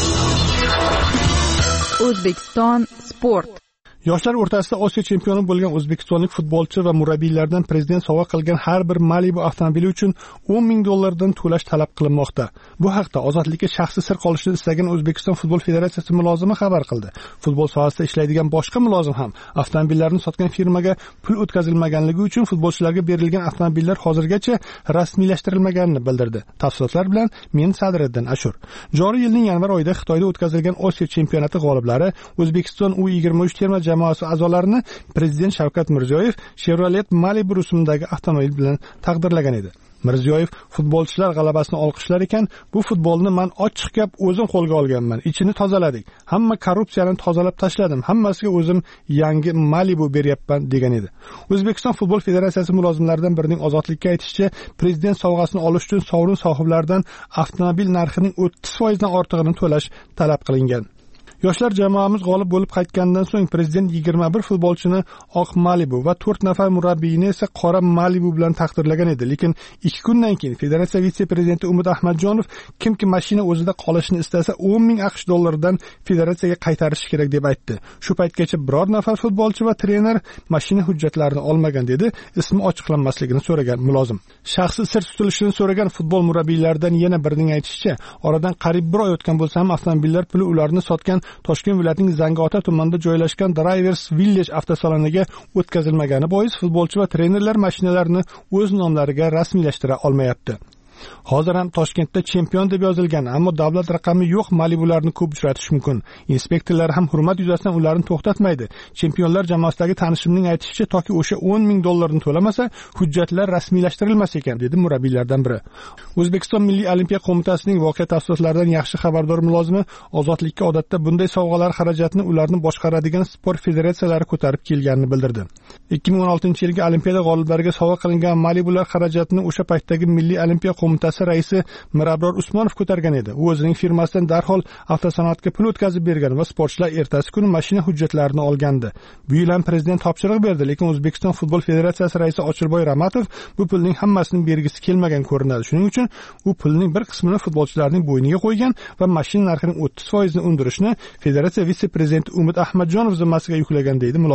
O'zbekiston sport. Yoshlar o'rtasida Osiyo chempioni bo'lgan o'zbekistonlik futbolchi va murabbiylardan prezident sovg'a qilgan har bir Malibu avtomobili uchun o'n ming dollardan to'lash talab qilinmoqda. Bu haqda Ozodlikka shaxsiy sir qolishni istagan O'zbekiston futbol federatsiyasi mulozimi xabar qildi. Futbol sohasida ishlaydigan boshqa mulozim ham avtomobillarni sotgan firmaga pul o'tkazilmaganligi uchun futbolchilarga berilgan avtomobillar hozirgacha rasmiylashtirilmaganini bildirdi. Tafsilotlar bilan men Sadriddin Ashur. Joriy yilning yanvar oyida Xitoyda o'tkazilgan Osiyo chempionati g'oliblari O'zbekiston U yigirma uch terma jamoasi a'zolarini prezident Shavkat Mirziyoyev Chevrolet Malibu rusumidagi avtomobil bilan taqdirlagan edi. Mirziyoyev futbolchilar g'alabasini olqishlar ekan, bu futbolni men ochiq gap o'zim qo'lga olganman. Ichini tozaladik. Hamma korrupsiyani tozalab tashladim. Hammasiga o'zim yangi Malibu beryapman degan edi. O'zbekiston futbol federatsiyasi mulozimlaridan birining Ozodlikka aytishicha, prezident sovg'asini olish uchun sovrin sohiblaridan avtomobil narxining o'ttiz foiz dan ortig'ini to'lash talab qilingan. Yoshlar jamoamiz g'olib bo'lib qaytgandan so'ng prezident yigirma bir futbolchini oq Malibu va to'rt nafar murabbiyni esa qora Malibu bilan taqdirlagan edi. Lekin ikki kundan keyin federatsiya vitse-prezidenti Umid Ahmadjonov kimki mashina o'zida qolishini istasa o'n ming aqsh dollaridan federatsiyaga qaytarishi kerak deb aytdi. Shu paytgacha biror nafar futbolchi va trener mashina hujjatlarini olmagan, dedi ismi ochiqlanmasligini so'ragan mulozim. Shaxsiy sir tutilishini so'ragan futbol murabbiylaridan yana birining aytishicha, oradan qariyb bir oy o'tgan bo'lsa ham avtomobillar puli ularni sotgan Toshkent viloyatining Zangiota tumanida joylashgan Drivers Village avtosaloniga o'tkazilmagani bois futbolchi va trenerlar mashinalarini o'z nomlariga rasmiylashtira olmayapti. Hozir ham Toshkentda chempion deb yozilgan, ammo davlat raqami yo'q Malibularni ko'p uchratish mumkin. Inspektorlar ham hurmat yuzasidan ularni to'xtatmaydi. Chempionlar jamoasidagi tanishimning aytishicha, toki o'sha o'n ming dollarni to'lamasa, hujjatlar rasmiylashtirilmas ekan, dedi murabbiylardan biri. O'zbekiston Milliy olimpiya qo'mitasining voqea tafsilotlaridan yaxshi xabardor mulozimi Ozodlikka odatda bunday sovg'alar xarajatini ularni boshqaradigan sport federatsiyalari ko'tarib kelganini bildirdi. ikki ming o'n oltinchi yilgi olimpiada g'oliblariga sovg'a qilingan Malibular xarajatini o'sha paytdagi Milliy olimpiya qo'mitasi raisi Mirabror Usmonov ko'targan edi. U o'zining firmasidan darhol avtosanoatga pul o'tkazib bergan va sportchilar ertasi kuni mashina hujjatlarini olgandi. Bu yil ham prezident topshiriq berdi, lekin O'zbekiston futbol federatsiyasi raisi Ochilboy Ramatov bu pulning hammasini bergisi kelmagan ko'rinadi. Shuning uchun u pulning bir qismini futbolchilarning bo'yniga qo'ygan va mashina narxining o'ttiz foiz ni undirishni federatsiya vitse-prezidenti Umid Ahmadjonov zimmasiga yuklagan, deydi mulozim.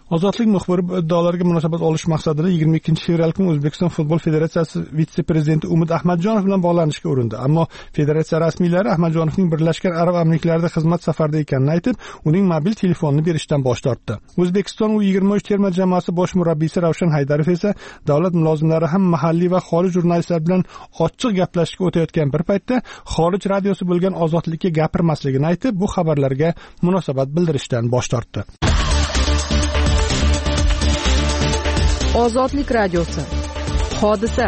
Ozodlik muxbiri bu iddaolarga munosabat olish maqsadida yigirma ikkinchi fevral kuni O'zbekiston Futbol Federatsiyasi vitse-prezidenti Umid Ahmadjonov bilan bog'lanishga urindi. Ammo federatsiya rasmiylari Ahmadjonovning Birlashgan Arab Amirliklarida xizmat safarida ekanini aytib, uning mobil telefonini berishdan bosh tortdi. O'zbekiston U yigirma uch terma jamoasi bosh murabbiysi Ravshan Haydarov esa davlat mulozimlari ham mahalliy va xorij jurnalistlar bilan ochiq gaplashishga o'tayotgan bir paytda xorij radiosi bo'lgan Ozodlikka gapirmasligini aytib, bu xabarlarga munosabat bildirishdan bosh tortdi. Ozodlik radiosi. Hodisa.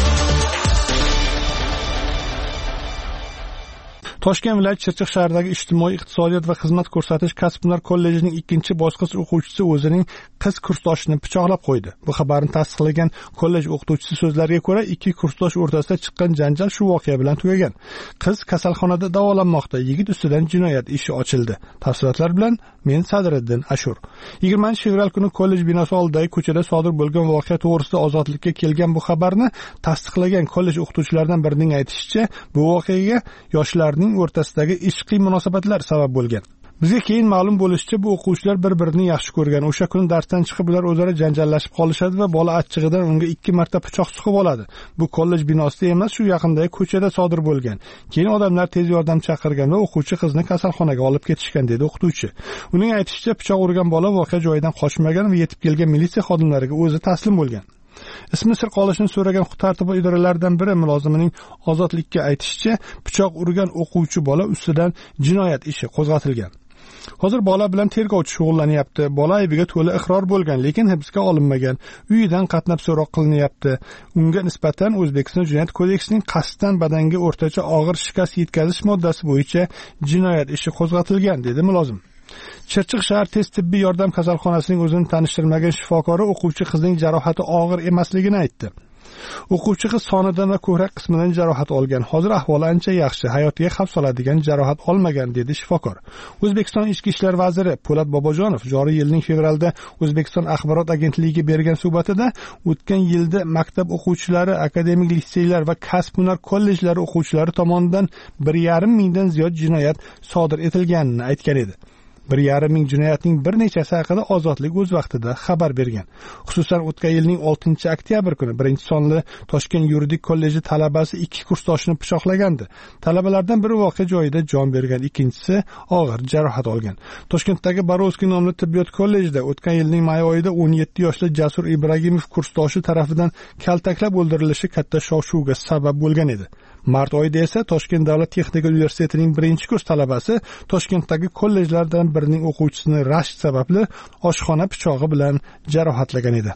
Toshkent viloyat Chirchiq shahridagi ijtimoiy iqtisodiyot va xizmat ko'rsatish kasb-hunar kollejining ikkinchi bosqich o'quvchisi o'zining qiz kursdoshini pichoqlab qo'ydi. Bu xabarni tasdiqlagan kollej o'qituvchisi so'zlariga ko'ra, ikki kursdosh o'rtasida chiqqan janjal shu voqea bilan tugagan. Qiz kasalxonada davolanmoqda. Yigit ustidan jinoyat ishi ochildi. Tafsilotlar bilan men Sadriddin Ashur. yigirmanchi fevral kuni kollej binosi oldidagi ko'chada sodir bo'lgan voqea to'g'risida Ozodlikka kelgan bu xabarni tasdiqlagan kollej o'qituvchilaridan birining aytishicha, bu voqeaga yoshlarning o'rtasidagi ishqiy munosabatlar sabab bo'lgan. Bizga keyin ma'lum bo'lishicha, bu o'quvchilar bir-birini yaxshi ko'rgan. O'sha kuni darsdan chiqib ular o'zaro janjallashib qolishadi va bola achchig'idan unga ikki marta pichoq suqib oladi. Bu kollej binosida emas, shu yaqindagi ko'chada sodir bo'lgan. Keyin odamlar tez yordam chaqirgan va o'quvchi qizni kasalxonaga olib ketishgan, dedi o'qituvchi. Uning aytishicha, pichoq urgan bola voqea joyidan qochmagan va yetib kelgan militsiya xodimlariga o'zi taslim bo'lgan. Ismi sir qolishini so'ragan huquq-tartibot idoralaridan biri mulozimining Ozodlikka aytishicha, pichoq urgan o'quvchi bola ustidan jinoyat ishi qo'zg'atilgan. Hozir bola bilan tergovchi shug'ullanyapti. Bola aybiga to'la iqror bo'lgan, lekin hibsga olinmagan. Uyidan qatnab so'roq qilinyapti. Unga nisbatan O'zbekiston Jinoyat kodeksining qasddan badanga o'rtacha og'ir shikast yetkazish moddasi bo'yicha jinoyat ishi qo'zg'atilgan, dedi mulozim. Chirchiq shahar tez tibbiy yordam kasalxonasining o'zini tanishtirmagan shifokori o'quvchi qizning jarohati og'ir emasligini aytdi. O'quvchi qiz sonidan va ko'krak qismidan jarohat olgan. Hozir ahvoli ancha yaxshi, hayotiga xavf soladigan jarohat olmagan, dedi shifokor. O'zbekiston Ichki ishlar vaziri Po'lat Bobojonov joriy yilning fevralda O'zbekiston axborot agentligiga bergan suhbatida o'tgan yilda maktab o'quvchilari, akademik litseylar va kasb-hunar kollejlari o'quvchilari tomonidan bir yarim mingdan ziyod jinoyat sodir etilganini aytgan edi. bir yarim ming jinoyatning bir nechasi haqida Ozodlik o'z vaqtida xabar bergan. Xususan, o'tgan yilning oltinchi oktyabr kuni birinchi sonli Toshkent yuridik kolleji talabasi ikki kursdoshini pichoqlagandi. Talabalardan biri voqea joyida jon bergan, ikkinchisi og'ir jarohat olgan. Toshkentdagi Borovskiy nomli tibbiyot kollejida o'tgan yilning may oyida o'n yetti yoshli Jasur Ibragimov kursdoshi tarafidan kaltaklab o'ldirilishi katta shov-shuvga sabab bo'lgan edi. Mart oyida esa Toshkent davlat texnika universitetining birinchi kurs talabasi Toshkentdagi kollejlardan birining o'quvchisini rashk sababli oshxona pichog'i bilan jarohatlagan edi.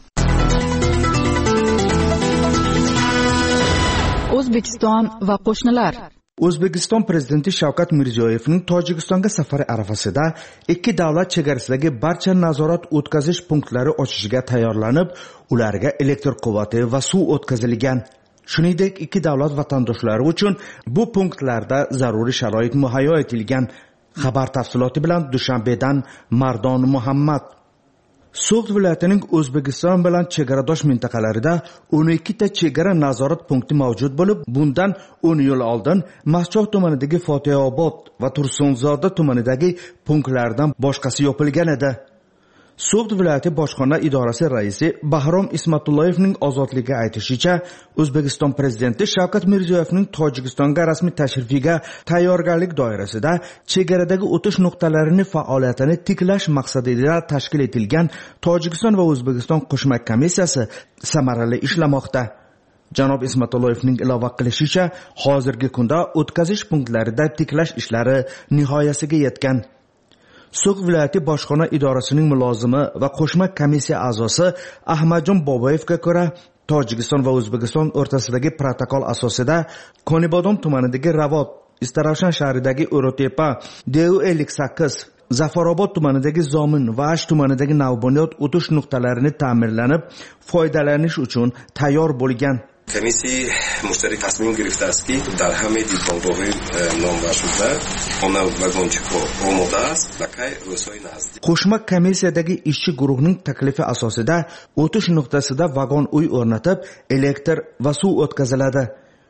O'zbekiston va qo'shnilar. O'zbekiston prezidenti Shavkat Mirziyoyevning Tojikistonga safari arafasida ikki davlat chegarasidagi barcha nazorat o'tkazish punktlari ochishiga tayyorlanib, ularga elektr quvvati va suv o'tkazilgan. Shuningdek, ikki davlat vatandoshlari uchun bu punktlarda zaruriy sharoit muhayyo etilgan. Xabar tafsiloti bilan Dushanbedan Mardon Muhammad. So'g'd viloyatining O'zbekiston bilan chegaradosh mintaqalarida o'n ikki ta chegara nazorat punkti mavjud bo'lib, bundan o'n yil oldin Masjid tumanidagi Fotihaobod va Tursunzoda tumanidagi punktlardan boshqasi yopilgan edi. So'g'd viloyati bojxona idorasi raisi Bahrom Ismatullayevning Ozodlikka aytishicha, O'zbekiston prezidenti Shavkat Mirziyoyevning Tojikistonga rasmiy tashrifiga tayyorgarlik doirasida chegaradagi o'tish nuqtalarini faoliyatini tiklash maqsadida tashkil etilgan Tojikiston va O'zbekiston qo'shma komissiyasi samarali ishlamoqda. Janob Ismatullayevning ilova qilishicha, hozirgi kunda o'tkazish punktlarida tiklash ishlari nihoyasiga yetgan. So'g'd viloyati bojxona idorasining mulozimi va qo'shma komissiya a'zosi Ahmadjon Boboyevga ko'ra, Tojikiston va O'zbekiston o'rtasidagi protokol asosida Konibodon tumanidagi Ravot, Istaravshan shahridagi O'rotepa, D U ellik sakkiz, Zafarobod tumanidagi Zomin va Ash tumanidagi Navbunyod o'tish nuqtalarini ta'mirlanib, foydalanish uchun tayyor bo'lgan. Комиссии муштари тасмим гирифта аст ки дар ҳамаи диққонгоҳи номбаршуда хона вагончиҳо омода аст ва кай рӯзҳои наздик. Qo'shma komissiyadagi ishchi guruhning taklifi asosida o'tish nuqtasida vagon uy o'rnatib, elektr va suv o'tkaziladi.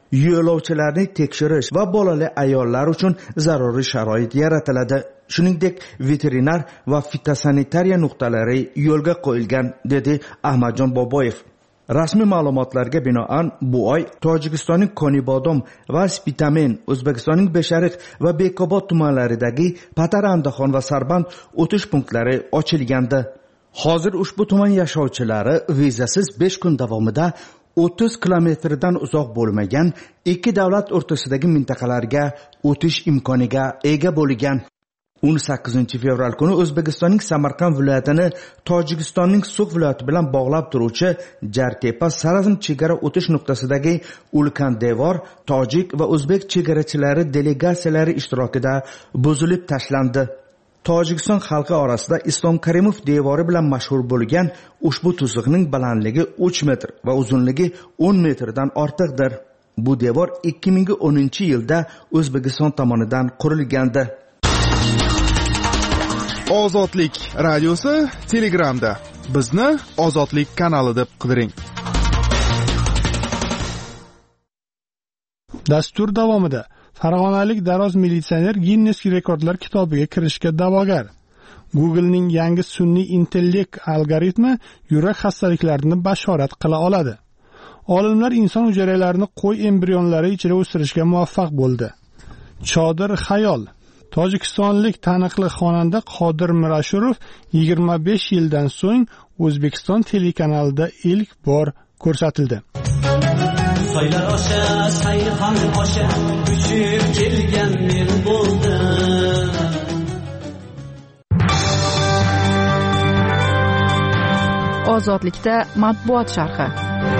yo'lovchilarni tekshirish va bolali ayollar uchun zaruriy sharoit yaratiladi. Shuningdek, veterinar va fitosanitariya nuqtalari yo'lga qo'yilgan, dedi Ahmadjon Boboyev. Rasmiy ma'lumotlarga binoan bu oy Tojikistonning Konibodom va Spitamen, O'zbekistonning Beshariq va Bekobod tumanlaridagi Patarandaxon va Sarband o'tish punktlari ochilgandi. Hozir ushbu tuman yashovchilari vizasiz besh kun davomida o'ttiz kilometrdan uzoq bo'lmagan ikki davlat o'rtasidagi mintaqalarga o'tish imkoniga ega bo'lgan. o'n sakkizinchi fevral kuni O'zbekistonning Samarqand viloyatini Tojikistonning Suq viloyati bilan bog'lab turuvchi Jartepa Sarazm chegara o'tish nuqtasidagi ulkan devor tojik va o'zbek chegarachilari delegatsiyalari ishtirokida buzilib tashlandi. Tojikiston xalqi orasida Islom Karimov devori bilan mashhur bo'lgan ushbu to'siqning balandligi uch metr va uzunligi o'n metrdan ortiqdir. Bu devor ikki ming o'ninchi yilda O'zbekiston tomonidan qurilgandi. Ozodlik radiosi Telegramda. Bizni Ozodlik kanali deb qidiring. Dastur davomida Farg'onalik daroz militsioner Ginnes rekordlar kitobiga kirishga da'vogar. Google'ning yangi sun'iy intellekt algoritmi yurak xastaliklarini bashorat qila oladi. Olimlar inson hujayralarini qo'y embrionlari ichida o'stirishga muvaffaq bo'ldi. Chodir Xayol. Tojikistonlik taniqli xonanda Qodir Mirashurov yigirma besh yildan so'ng O'zbekiston telekanalida ilk bor ko'rsatildi. Soylar osha, sayxon osha, uchib kelgan men bo'ldim. Ozodlikda matbuot sharhi.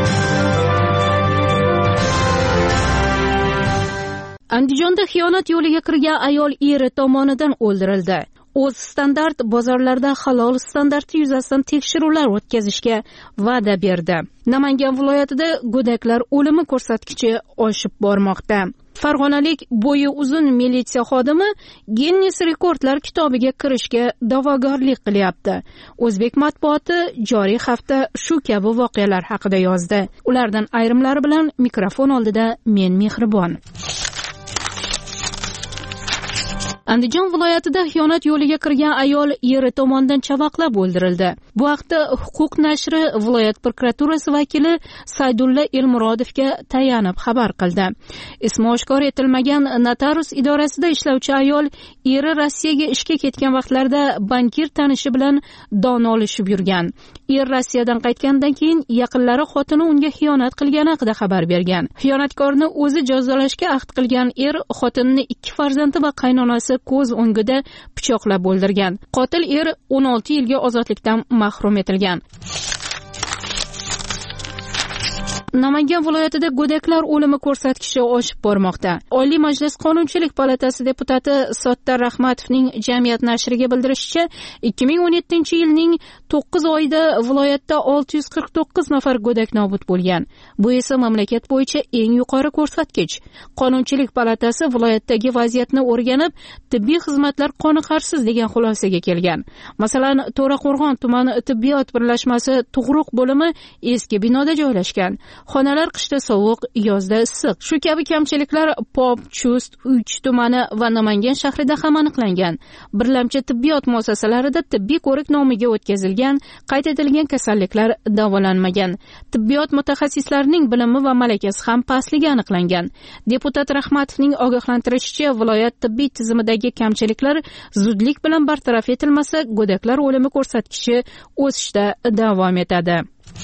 Andijonda xiyonat yo'liga kirgan ayol eri tomonidan o'ldirildi. O'z standart bozorlarda halol standarti yuzasidan tekshiruvlar o'tkazishga va'da berdi. Namangan viloyatida go'daklar o'limi ko'rsatkichi oshib bormoqda. Farg'onalik bo'yi uzun militsiya xodimi Ginnes rekordlar kitobiga kirishga da'vogarlik qilyapti. O'zbek matbuoti joriy hafta shu kabi voqealar haqida yozdi. Ulardan ayrimlari bilan mikrofon oldida men Mehribon. Andijon viloyatida xiyonat yo'liga kirgan ayol eri tomonidan chavaqlab o'ldirildi. Bu haqda Huquq nashri viloyat prokuraturasi vakili Saydulla Elmurodovga tayanib xabar qildi. Ismi oshkor etilmagan notarius idorasida ishlovchi ayol eri Rossiyaga ishga ketgan vaqtlarda bankir tanishi bilan don olishib yurgan. Er Rossiyadan qaytgandan keyin yaqinlari xotini unga xiyonat qilgani haqida xabar bergan. Xiyonatkorni o'zi jazolashga ahd qilgan er xotinini ikki farzandi va qaynonasi ko'z o'ngida pichoqlab o'ldirgan. Qotil er o'n olti yilga ozodlikdan mahrum etilgan. Namangan viloyatida go'daklar o'limi ko'rsatkichi oshib bormoqda. Oliy Majlis Qonunchilik palatasi deputati Sottar Rahmatovning Jamiyat nashriga bildirishicha, ikki ming o'n yettinchi yilning to'qqiz oyida viloyatda olti yuz qirq to'qqiz nafar go'dak nobud bo'lgan. Bu esa mamlakat bo'yicha eng yuqori ko'rsatkich. Qonunchilik palatasi viloyatdagi vaziyatni o'rganib, tibbiy xizmatlar qoniqarsiz degan xulosaga kelgan. Masalan, To'raqo'rg'on tumani tibbiyot birlashmasi tug'ruq bo'limi eski binoda joylashgan. Xonalar qishda sovuq, yozda issiq. Shu kabi kamchiliklar Pop, Chust, Uch tumani va Namangan shahrida ham aniqlangan. Birlamchi tibbiyot muassasalarida tibbiy ko'rik nomiga o'tkazilgan, qayd etilgan kasalliklar davolanmagan. Tibbiyot mutaxassislarining bilimi va malakasi ham pastligi aniqlangan. Deputat Rahmatovning ogohlantirishicha, viloyat tibbiy tizimidagi kamchiliklar zudlik bilan bartaraf etilmasa, go'daklar o'limi ko'rsatkichi o'sishda davom etadi.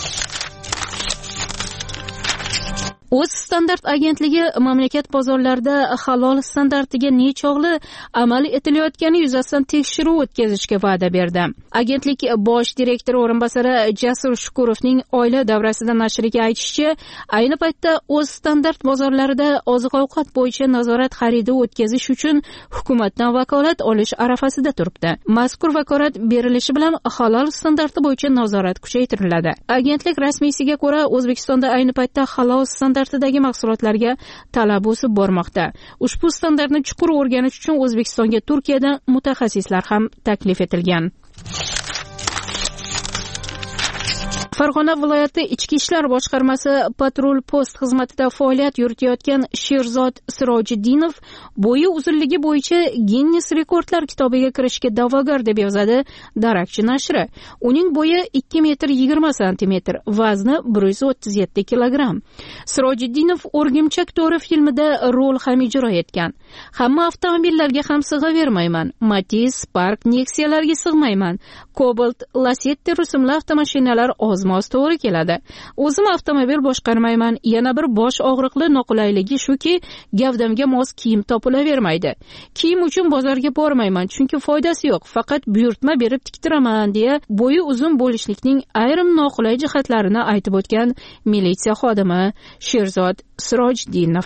O'z standart agentligi mamlakat bozorlarida halol standartiga nechog'li amal etilayotgani yuzasidan tekshiruv o'tkazishga va'da berdi. Agentlik bosh direktori o'rinbosari Jasur Shukurovning oila davrasida nashriga aytishicha, ayni paytda o'z standart bozorlarida oziq-ovqat bo'yicha nazorat xaridi o'tkazish uchun hukumatdan vakolat olish arafasida turibdi. Mazkur vakolat berilishi bilan halol standarti bo'yicha nazorat kuchaytiriladi. Agentlik rasmiysiga ko'ra, O'zbekistonda ayni paytda halol standart standartidagi mahsulotlarga talab o'sib bormoqda. Ushbu standartni chuqur o'rganish uchun O'zbekistonga Turkiyadan mutaxassislar ham taklif etilgan. Farg'ona viloyati Ichki ishlar boshqarmasi patrul post xizmatida faoliyat yuritayotgan Sherzod Sirojiddinov bo'yi uzunligi bo'yicha Ginnes rekordlar kitobiga kirishga da'vogar deb yozadi Darakchi nashri. Uning bo'yi ikki metr yigirma santimetr, vazni bir yuz o'ttiz yetti kilogramm. Sirojiddinov O'rgimchak to'ri filmida rol ham ijro etgan. Hamma avtomobillarga ham sig'avermayman. Matiz, Spark, Nexialarga sig'mayman. Cobalt, Lacetti rusumli avtomashinalar oz-moz to'g'ri keladi. O'zim avtomobil boshqarmayman. Yana bir bosh og'riqli noqulayligi shuki, gavdamga mos kiyim topilavermaydi. Kiyim uchun bozorga bormayman, chunki foydasi yo'q. Faqat buyurtma berib tiktiraman deya bo'yi uzun bo'lishlikning ayrim noqulay jihatlarini aytib o'tgan militsiya xodimi Sherzod Sirojiddinov.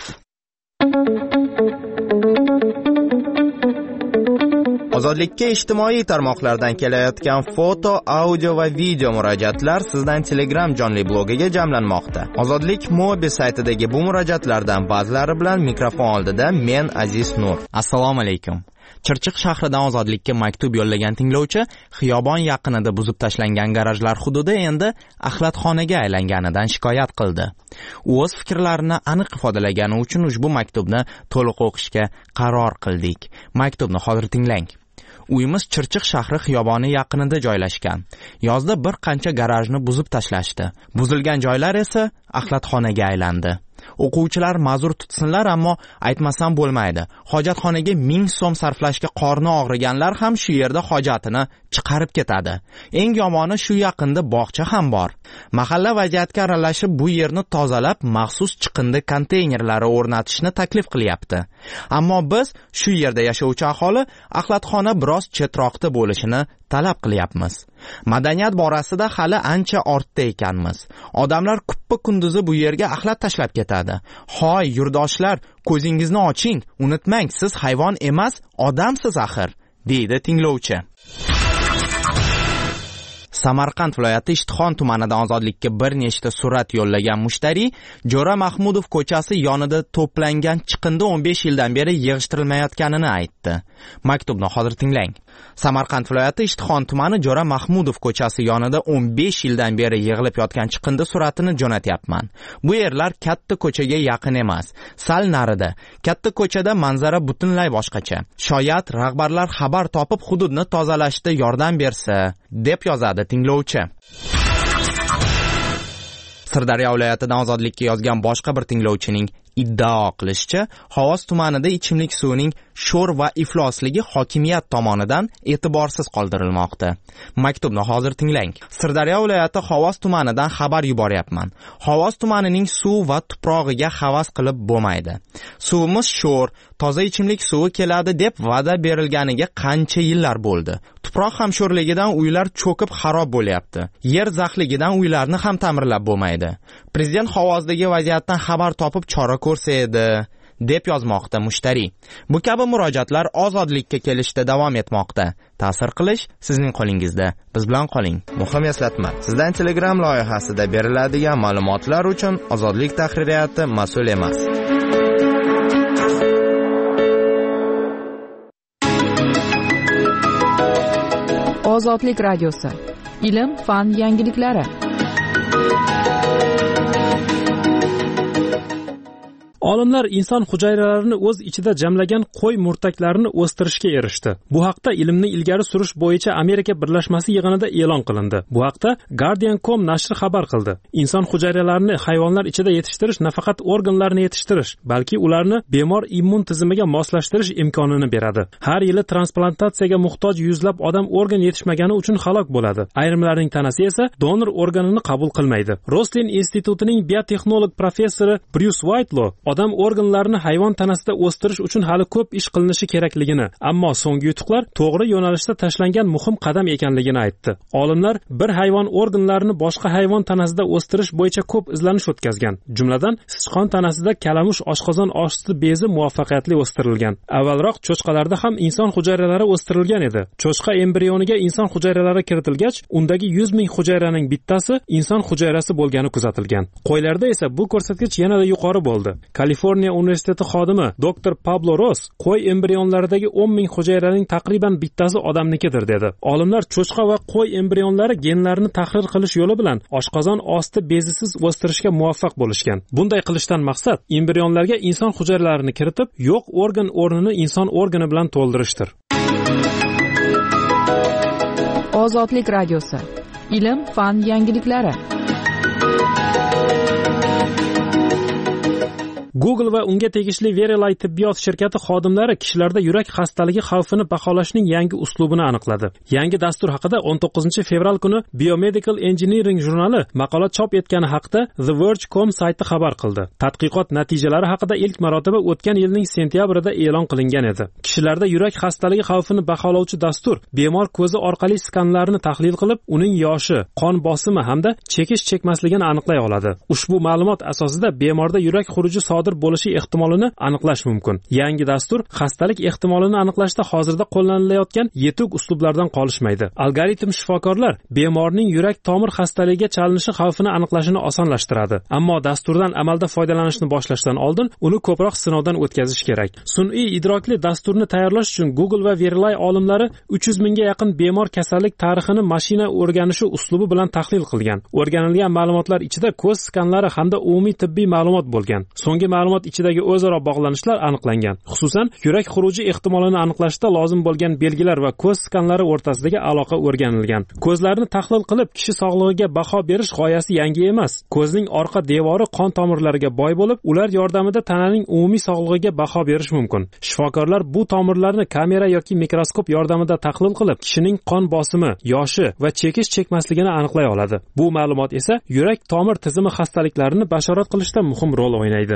Ozodlikka ijtimoiy tarmoqlardan kelayotgan foto, audio va video murojaatlar sizdan Telegram jonli blogiga jamlanmoqda. Ozodlik Mobi saytidagi bu murojaatlardan ba'zilari bilan mikrofon oldida men Aziz Nur. Assalomu alaykum. Chirchiq shahridan Ozodlikka maktub yo'llagan tinglovchi xiyobon yaqinida buzib tashlangan garajlar hududi endi axlatxonaga aylanganidan shikoyat qildi. U o'z fikrlarini aniq ifodalagani uchun ushbu maktubni to'liq o'qishga qaror qildik. Maktubni hozir tinglang. Uyimiz Chirchiq shahri xiyoboni yaqinida joylashgan. Yozda bir qancha garajni buzib tashlashdi. Buzilgan joylar esa axlatxonaga aylandi. O'quvchilar ma'zur tutsinlar, ammo aytmasam bo'lmaydi. Hojatxonaga ming so'm sarflashga qorni og'riganlar ham shu yerda hojatini chiqarib ketadi. Eng yomoni shu yaqinda bog'cha ham bor. Mahalla vaziyatga aralashib bu yerni tozalab, maxsus chiqindi konteynerlari o'rnatishni taklif qilyapti. Ammo biz shu yerda yashovchi aholi axlatxona biroz chetroqda bo'lishini talab qilyapmiz. Madaniyat borasida hali ancha ortda ekanmiz. Odamlar kuppa kunduzi bu yerga axlat tashlab ketadi. Hoy, yurtdoshlar, ko'zingizni oching, unutmang, siz hayvon emas, odamsiz axir, deydi tinglovchi. Samarqand viloyati Ishtixon tumanidan Ozodlikka bir nechta surat yo'llagan mushtari Jo'ra Mahmudov ko'chasi yonida to'plangan chiqindi o'n besh yildan beri yig'ishtirilmayotganini aytdi. Maktubni hozir tinglang. Samarqand viloyati Ishtixon tumani Jo'ra Mahmudov ko'chasi yonida o'n besh yildan beri yig'ilib yotgan chiqindi suratini jo'natyapman. Bu yerlar katta ko'chaga yaqin emas, sal narida. Katta ko'chada manzara butunlay boshqacha. Shoyat rahbarlar xabar topib hududni tozalashda yordam bersa, deb yozadi tinglovchi. Sirdaryo viloyatidan Ozodlikka yozgan boshqa bir tinglovchining iddao qilishicha, Xovos tumanida ichimlik suvining sho'r va iflosligi hokimiyat tomonidan e'tiborsiz qoldirilmoqda. Maktubni hozir tinglang. Sirdaryo viloyati Xovos tumanidan xabar yuboryapman. Xovos tumanining suv va tuprog'iga havas qilib bo'lmaydi. Suvimiz sho'r, toza ichimlik suvi keladi deb va'da berilganiga qancha yillar bo'ldi. Tuproq ham sho'rligidan uylar cho'kib xarob bo'lyapti. Yer zaxligidan uylarni ham ta'mirlab bo'lmaydi. Prezident Xovozdagi vaziyatdan xabar topib chora ko'rsa edi, deb yozmoqda mushtari. Bu kabi murojaatlar Ozodlikka kelishda davom etmoqda. Ta'sir qilish sizning qo'lingizda. Biz bilan qoling. Muhim eslatma. Sizdan Telegram loyihasida beriladigan ma'lumotlar uchun Ozodlik tahririyati mas'ul emas. Ozodlik radiosi. Ilm, fan yangiliklari. Olimlar inson hujayralarini o'z ichida jamlagan qo'y murtaklarini o'stirishga erishdi. Bu haqda ilmni ilgari surish bo'yicha Amerika birlashmasi yig'inida e'lon qilindi. Bu haqda Guardian dot com nashri xabar qildi. Inson hujayralarini hayvonlar ichida yetishtirish nafaqat organlarni yetishtirish, balki ularni bemor immun tizimiga moslashtirish imkonini beradi. Har yili transplantatsiyaga muhtoj yuzlab odam organ yetishmagani uchun halok bo'ladi. Ayrimlarning tanasi esa donor organini qabul qilmaydi. Roslin institutining biotexnolog professori Bruce Whitelaw odam organlarini hayvon tanasida o'stirish uchun hali ko'p ish qilinishi kerakligini, ammo so'nggi yutuqlar to'g'ri yo'nalishda tashlangan muhim qadam ekanligini aytdi. Olimlar bir hayvon organlarini boshqa hayvon tanasida o'stirish bo'yicha ko'p izlanish o'tkazgan. Jumladan, sichqon tanasida kalamush oshqozon osti bezi muvaffaqiyatli o'stirilgan. Avvalroq cho'chqalarda ham inson hujayralari o'stirilgan edi. Cho'chqa embrioniga inson hujayralari kiritilgach, undagi yuz ming hujayraning bittasi inson hujayrasi bo'lgani kuzatilgan. Qo'ylarda esa bu ko'rsatkich yanada yuqori bo'ldi. Kaliforniya universiteti xodimi doktor Pablo Ross qo'y embrionlaridagi o'n ming hujayraning taqriban bittasi odamnikidir dedi. Olimlar cho'chqa va qo'y embrionlari genlarini tahrir qilish yo'li bilan oshqozon osti bezisiz o'stirishga muvaffaq bo'lishgan. Bunday qilishdan maqsad embrionlarga inson hujayralarini kiritib, yo'q organ o'rnini inson organi bilan to'ldirishdir. Ozodlik radiosi. Ilm, fan yangiliklari. Google va unga tegishli Verily tibbiyot shirkati xodimlari kishilarda yurak xastaligi xavfini baholashning yangi uslubini aniqladi. Yangi dastur haqida o'n to'qqizinchi fevral kuni Biomedical Engineering jurnali maqola chop etgani haqida The Verge dot com sayti xabar qildi. Tadqiqot natijalari haqida ilk marotaba o'tgan yilning sentyabrida e'lon qilingan edi. Kishilarda yurak xastaligi xavfini baholovchi dastur bemor ko'zi orqali skanlarni tahlil qilib, uning yoshi, qon bosimi hamda chekish chekmasligini aniqlay oladi. Ushbu ma'lumot asosida bemorda yurak xuruji sodir bo'lishi ehtimolini aniqlash mumkin. Yangi dastur xastalik ehtimolini aniqlashda hozirda qo'llanilayotgan yetuk uslublardan qolishmaydi. Algoritm shifokorlar bemorning yurak tomir xastaligiga chalinishi xavfini aniqlashini osonlashtiradi. Ammo dasturdan amalda foydalanishni boshlashdan oldin uni ko'proq sinovdan o'tkazish kerak. Sun'iy idrokli dasturni tayyorlash uchun Google va Verily olimlari uch yuz mingga yaqin bemor kasallik tarixini mashina o'rganishi uslubi bilan tahlil qilgan. O'rganilgan ma'lumotlar ichida ko'z skanlari hamda umumiy tibbiy ma'lumot bo'lgan. So'nggi ma'lumot ichidagi o'zaro bog'lanishlar aniqlangan. Xususan, yurak xuruji ehtimolini aniqlashda lozim bo'lgan belgilar va ko'z skanlari o'rtasidagi aloqa o'rganilgan. Ko'zlarni tahlil qilib, kishi sog'lig'iga baho berish g'oyasi yangi emas. Ko'zning orqa devori qon tomirlariga boy bo'lib, ular yordamida tananing umumiy sog'lig'iga baho berish mumkin. Shifokorlar bu tomirlarni kamera yoki mikroskop yordamida tahlil qilib, kishining qon bosimi, yoshi va chekish chekmasligini aniqlay oladi. Bu ma'lumot esa yurak tomir tizimi xastaliklarini bashorat qilishda muhim rol o'ynaydi.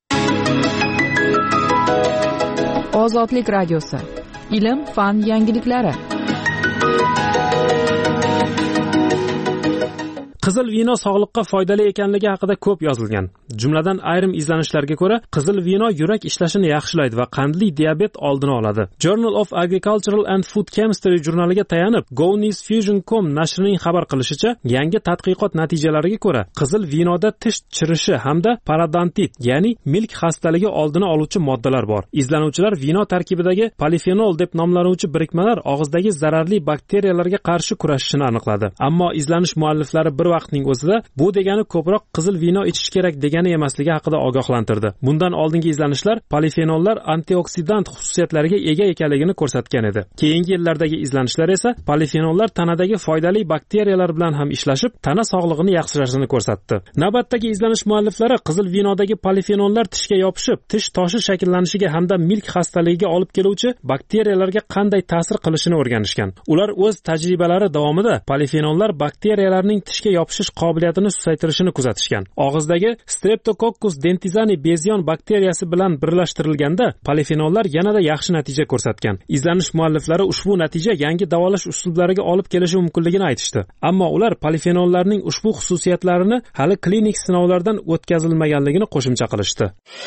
Ozodlik radiosi. Ilm, fan yangiliklari. Qizil vino sog'liqqa foydali ekanligi haqida ko'p yozilgan. Jumladan ayrim izlanishlarga ko'ra, qizil vino yurak ishlashini yaxshilaydi va qandli diabet oldini oladi. Journal of Agricultural and Food Chemistry jurnaliga tayanib, Goonies Fusion dot com nashrining xabar qilishicha, yangi tadqiqot natijalariga ko'ra, qizil vinoda tish chirishi hamda parodontit, ya'ni milk xastaligi oldini oluvchi moddalar bor. Izlanuvchilar vino tarkibidagi polifenol deb nomlanuvchi birikmalar og'izdagi zararli bakteriyalarga qarshi kurashishini aniqladi. Ammo izlanish mualliflari bir vaqtning o'zida bu degani ko'proq qizil vino ichish kerak degani emasligi haqida ogohlantirdi. Bundan oldingi izlanishlar polifenollar antioksidant xususiyatlariga ega ekanligini ko'rsatgan edi. Keyingi yillardagi izlanishlar esa polifenollar tanadagi foydali bakteriyalar bilan ham ishlashib, tana sog'lig'ini yaxshilashini ko'rsatdi. Navbatdagi izlanish mualliflari qizil vinodagi polifenollar tishga yopishib, tish toshi shakllanishiga hamda milk xastaligiga olib keluvchi bakteriyalarga qanday ta'sir qilishini o'rganishgan. Ular o'z tajribalari davomida polifenollar bakteriyalarning tishga yopishish qobiliyatini susaytirishini kuzatishgan. Og'izdagi Streptococcus dentizani bezion bakteriyasi bilan birlashtirilganda polifenollar yanada yaxshi natija ko'rsatgan. Izlanish mualliflari ushbu natija yangi davolash uslublariga olib kelishi mumkinligini aytishdi. Ammo ular polifenollarning ushbu xususiyatlarini hali klinik sinovlardan o'tkazilmaganligini qo'shimcha qilishdi.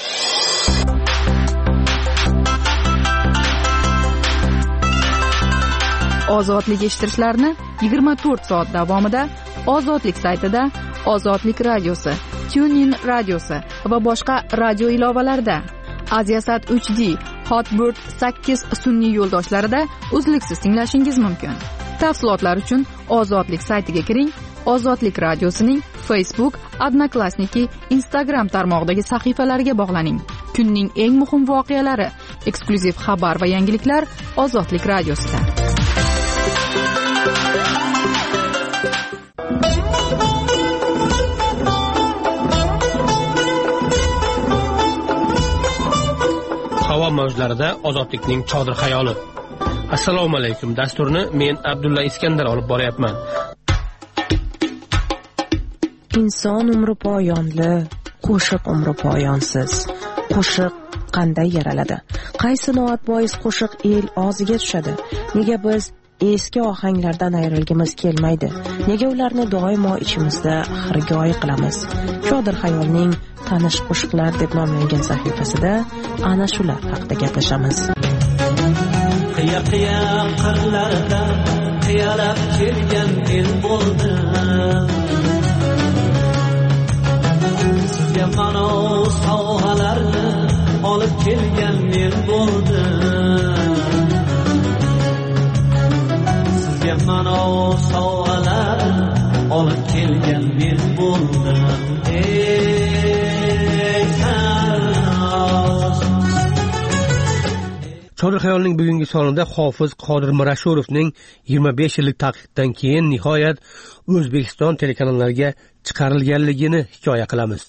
Ozodlik eshittirishlarni yigirma to'rt soat davomida Ozodlik saytida, Ozodlik radiosi, TuneIn radiosi va boshqa radio ilovalarida, Aziasat uch D, Hotbird sakkiz sun'iy yo'ldoshlarida uzluksiz tinglashingiz mumkin. Tafsilotlar uchun Ozodlik saytiga kiring. Ozodlik radiosining Facebook, Odnoklassniki, Instagram tarmog'idagi sahifalariga bog'laning. Kunning eng muhim voqealari, eksklyuziv xabar va yangiliklar Ozodlik radiosida. Havo mavjlarida ozodlikning chodir xayoli. Assalomu alaykum. Dasturni men Abdulla Iskandar olib boryapman. Inson umri poyonli, qo'shiq umri poyonsiz. Qo'shiq qanday yaraladi? Qaysi noat bois qo'shiq el og'ziga tushadi? Nega biz eski ohanglardan ayrilgimiz kelmaydi? Nega ularni doimo ichimizda xirgoyi qilamiz? Chodir xayolning tanish qo'shiqlar deb nomlangan sahifasida ana shular haqida gaplashamiz. Qiya-qiya qirlarda qiyalab kelgan el bo'ldim. Sizga ma'no sohalarni kelgan men bo'ldim. Sizga mana o sovg'alar olib kelgan men bo'ldim. Ey sarnoz. Chodir xayolning bugungi sonida Hofiz Qodir Mirashurovning yigirma besh yillik taqiqdan keyin nihoyat O'zbekiston telekanallariga chiqarilganligini hikoya qilamiz.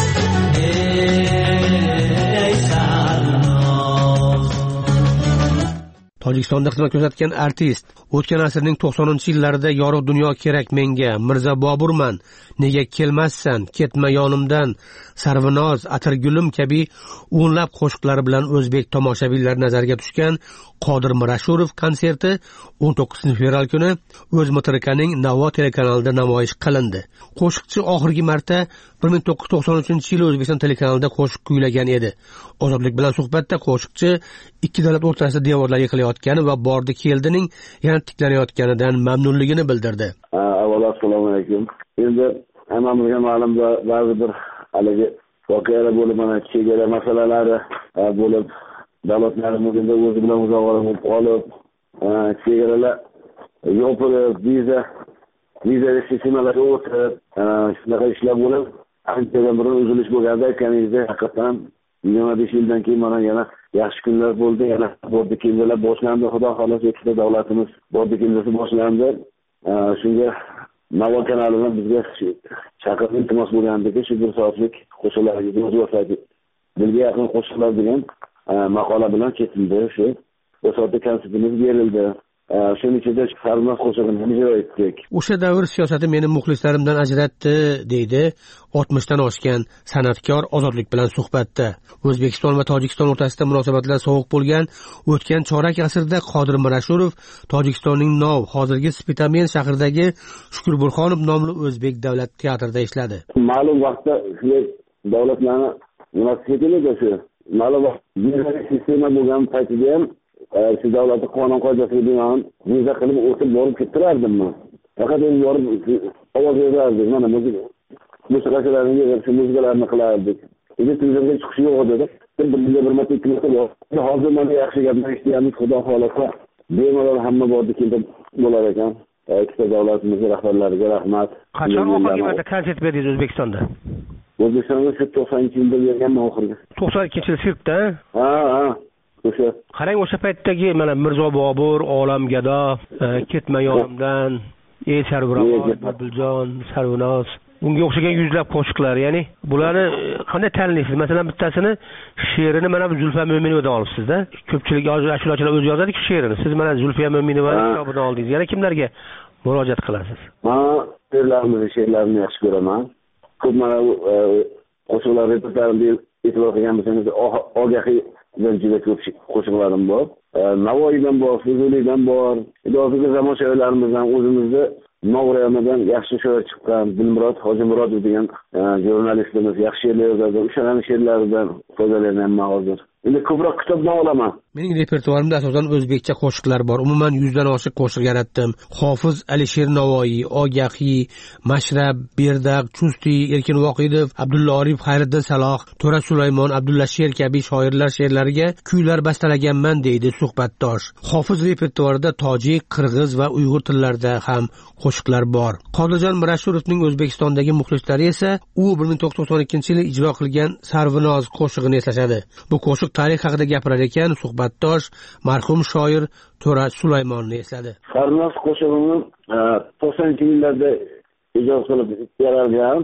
Tojikistonda xizmat ko'rsatgan artist o'tgan asrning to'qsoninchi yillarida Yorug' dunyo kerak menga, Mirza Boburman, nega kelmassan, ketma yonimdan, Sarvinoz, Atirgulim kabi o'nlab qo'shiqlari bilan o'zbek tomoshabinlari nazariga tushgan Qodir Mirashurov konserti o'n to'qqizinchi fevral kuni O'zmutrikaning Navo telekanalida namoyish qilindi. Qo'shiqchi oxirgi marta bir ming to'qqiz yuz to'qson uchinchi yili O'zbekiston telekanalida qo'shiq kuylagan edi. Ozodlik bilan suhbatda qo'shiqchi ikki davlat o'rtasida devorlar yiqilayotgani va bordi keldining yana tiklanayotganidan mamnunligini bildirdi. Avvalo assalomu alaykum. Endi hammamizga ma'lum ba'zi bir haligi voqealar bo'lib, mana chegara masalalari bo'lib, davlatlarimiz endi o'zi bilan muzokara bo'lib qolib, chegaralar yopilib, viza viza sistemalarga o'tib, shunaqa ishlar bo'lib, anchadan bir uzilish bo'lganda aytganingizdek, haqiqatan yigirma besh yildan keyin mana yana yaxshi kunlar bo'ldi, yana bordi keldilar boshlandi. Xudo xohlasa ikkita davlatimiz bordi keldisi boshlandi. Shunga Navo kanalidan bizga chaqirib iltimos bo'lgandiki, shu bir soatlik qo'shiqlarga o'zbek dilga yaqin qo'shiqlar degan maqola bilan ketildi. Shu bir soatlik konsertimiz berildi. Shuning ichida Sarvinoz qo'shig'ini ijro etdik. O'sha davr siyosati meni muxlislarimdan ajratdi, deydi oltmishdan oshgan san'atkor Ozodlik bilan suhbatda. O'zbekiston va Tojikiston o'rtasida munosabatlar sovuq bo'lgan o'tgan chorak asrda Qodir Mirashurov Tojikistonning Nov, hozirgi Spitamen shahridagi Shukur Burxonov nomli o'zbek davlat teatrida ishladi. Ma'lum vaqtda davlatlarning munosabatlari shu ma'lum sistema bo'lgan paytida ham shu davlatning qonun qoidasiga binoan viza qilib o'tib borib ketirardim men. Faqat endi borib ovoz berardik. Mana musiqachilarni yig'ib muzikalarni qilardik. Endi televizorga chiqish yo'q edi. Bir bir marta ikki marta bor. Hozir mana yaxshi gaplar eshitamiz. Xudo xohlasa bemalol hamma bordi kelib bo'lar ekan. Ikkita davlatimiz rahbarlariga rahmat. Qachon oxirgi marta konsert berdingiz O'zbekistonda? O'zbekistonda to'qsoninchi yilda berganman oxirgi. to'qson ikkinchi yil sirkda? Ha, ha. O'sha. Qarang, o'sha paytdagi mana Mirzo Bobur, Olamgado, ketma yonimdan, Ey Sarvinoz, Bulbuljon, Sarvinoz, bunga o'xshagan yuzlab qo'shiqlar, ya'ni bularni qanday tanlaysiz? Masalan, bittasini she'rini mana Zulfiya Mo'minovadan olibsiz-da. Ko'pchilik ashulachilar o'zi yozadi-ku she'rini. Siz mana Zulfiya Mo'minovaning kitobidan oldingiz. Yana kimlarga murojaat qilasiz? Men she'rlarimni, she'rlarimni yaxshi ko'raman. Ko'p mana qo'shiqlar repertuarimda e'tibor qilgan bo'lsangiz, ogahiy juda ko'p qo'shiqlarim bor. Navoiydan bor, Fuzuliydan bor. Hozirgi zamon shoirlarimizdan o'zimizda Nov rayonidan yaxshi shoir chiqqan Dilmurod Hojimurodov degan jurnalistimiz yaxshi she'rlar yozadi. O'shalarning she'rlaridan foydalanyapman hozir. Endi ko'proq kitobdan olaman. Mening repertuarimda asosan o'zbekcha qo'shiqlar bor. Umuman yuzdan oshiq qo'shiq yaratdim. Hofiz Alisher Navoiy, Ogahiy, Mashrab, Berdaq, Chusti, Erkin Voqidov, Abdulla Orif, Xayriddin Saloh, To'ra Sulaymon, Abdulla Sher kabi shoirlar she'rlariga kuylar bastalaganman, deydi suhbatdosh. Hofiz repertuarida tojik, qirg'iz va uyg'ur tillarida ham qo'shiqlar bor. Qodirjon Mirashurovning O'zbekistondagi muxlislari esa u bir ming to'qqiz yuz to'qson ikkinchi yili ijro qilgan Sarvinoz qo'shig'ini eslashadi. Bu qo'shiq tarix haqida gapirar ekan, suhbatdosh marhum shoir To'ra Sulaymonni esladi. Sarvinoz qo'shig'ini to'qsoninchi yillarda ijro qilib berargan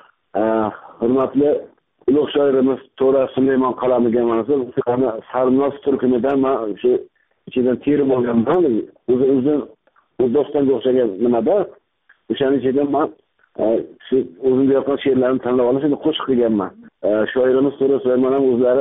hurmatli ulug' shoirimiz To'ra Sulaymon qalamiga mansub Sarvinoz turkumidan men shu ichidan terib olganman. O'zi o'zi bu dostonga o'xshagan nimada o'shaning ichidan men shu o'zimga yoqqan she'rlarni tanlab olib shuni qo'shiq qilganman. Shoirimiz To'ra Sulaymon ham o'zlari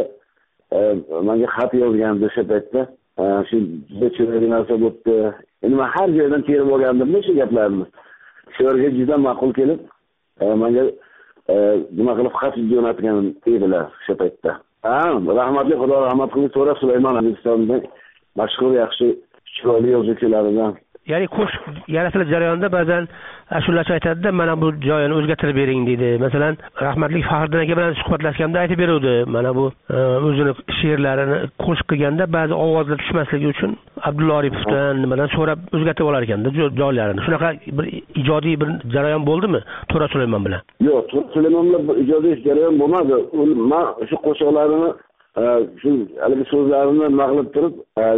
menga xat yozgandi o'sha paytda. Shu juda chiroyli narsa bo'ldi. Endi men har joydan terib olgandim shu gaplarni. Shoirga juda ma'qul kelib, menga nima qilib xat jo'natgan edilar o'sha paytda. Ha, rahmatli Xudo rahmat qilsin To'ra Sulaymon O'zbekistonning mashhur yaxshi chiroyli yozuvchilaridan ya'ni qo'shiq yaratilish jarayonida ba'zan ashulachi aytadida, mana bu joyini o'zgartirib bering deydi. Masalan, rahmatli Faxriddin aka bilan suhbatlashganda aytib beruvdi, mana bu o'zini she'rlarini qo'shiq qilganda ba'zi ovozlar tushmasligi uchun Abdulla Oripovdan nimadan so'rab o'zgartirib olar ekanda joylarini. Shunaqa bir ijodiy bir jarayon bo'ldimi To'ra Sulaymon bilan? Yo'q, To'ra Sulaymon bilan ijodiy jarayon bo'lmadi. Men shu qo'shiqlarini shu haligi so'zlarini naqlib turib,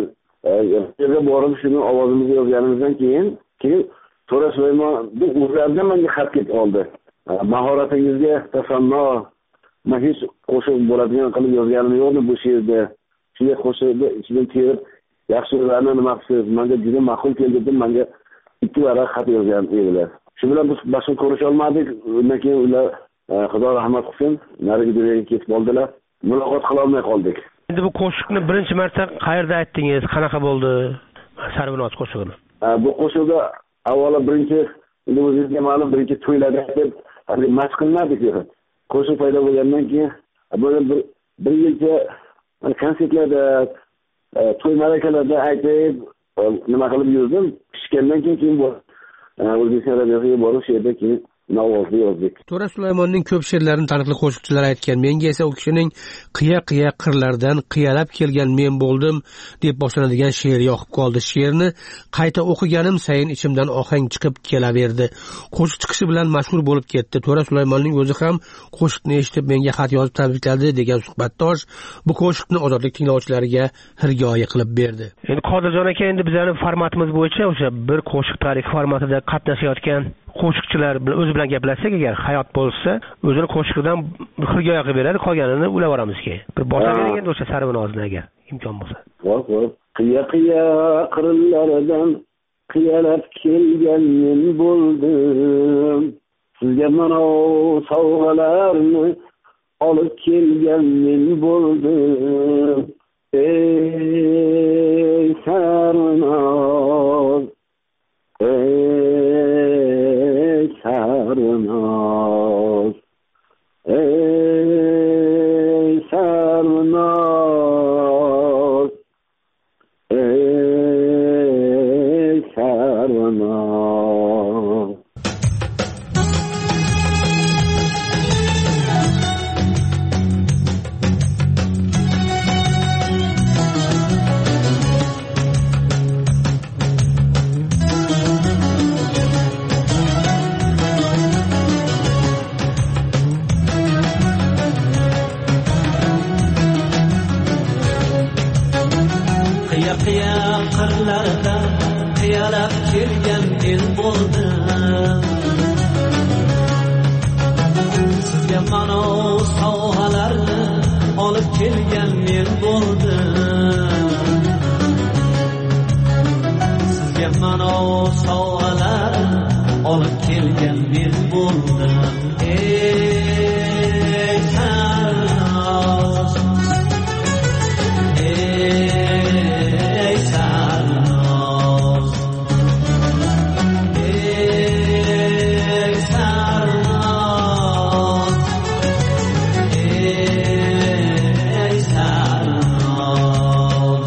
yerga borib shuni ovozimizni yozganimizdan keyin, keyin To'ra Sulaymon o'zlaridan menga xat kelib oldi. Mahoratingizga tasanno, men hech qo'shiq bo'ladigan qilib yozganim yo'qmi bu she'rda. Shunga qo'shiqni ichidan terib, yaxshi so'zlarni nima qilsiz, menga juda ma'qul keldi deb menga ikki varaq xat yozgan edilar. Shu bilan biz boshqa ko'risha olmadik. Undan keyin ular Xudo rahmat qilsin, nariga dunyoga ketib oldilar. Muloqot qila olmay qoldik. Endi bu qo'shiqni birinchi marta qayerda aytdingiz? Qanaqa bo'ldi? Sarvinoz qo'shig'ini. Bu qo'shiqda avvalo birinchi, endi o'zingizga ma'lum, birinchi to'ylarda deb hali mashq qilmadik. Qo'shiq paydo bo'lgandan keyin böyle bir, bir yilcha konsertlarda, to'y marakalarda aytib, nima qilib yurdim. Pishgandan keyin keyin bu O'zbekiston radioga borib she'rda keyin navozda yozdik. To'ra Sulaymonning ko'p she'rlarini taniqli qo'shiqchilar aytgan. Menga esa u kishining qiya-qiya qirlardan qiyalab kelgan men bo'ldim deb boshlanadigan she'r yoqib qoldi. She'rni qayta o'qiganim sayin ichimdan ohang chiqib kelaverdi. Qo'shiq chiqishi bilan mashhur bo'lib ketdi. To'ra Sulaymonning o'zi ham qo'shiqni eshitib menga xat yozib tabrikladi degan suhbatdosh bu qo'shiqni ozodlik tinglovchilariga hirgoyi qilib berdi. Endi Qodirjon aka, endi bizning formatimiz bo'yicha o'sha bir qo'shiq tarixi formatida qatnashayotgan qo'shiqchilar bilan o'zi bilan gaplashsak, agar hayot bo'lsa, o'zini qo'shiqdan hirgoya qilib beradi, qolganini ulab olamiz keyin. Bir boshlagan endi o'sha Sarvinozni agar imkon bo'lsa. Vo'q, vo'q. Qiya-qiya qirlardan qiyalab kelgan men bo'ldim. Sizga mana sovg'alarni olib kelgan men bo'ldim. Ey Sarvinoz, ey Sarvinoz, ey Sarvinoz, ey Sarvinoz. Qiya qirlardan qiyalab kelgan el bo'ldim. Sizga mana sovg'alarni olib kelgan men bo'ldim. Sizga mana sovg'alarni olib kelgan men bo'ldim. Ey Sarvinoz, ey Sarvinoz, ey Sarvinoz, ey Sarvinoz.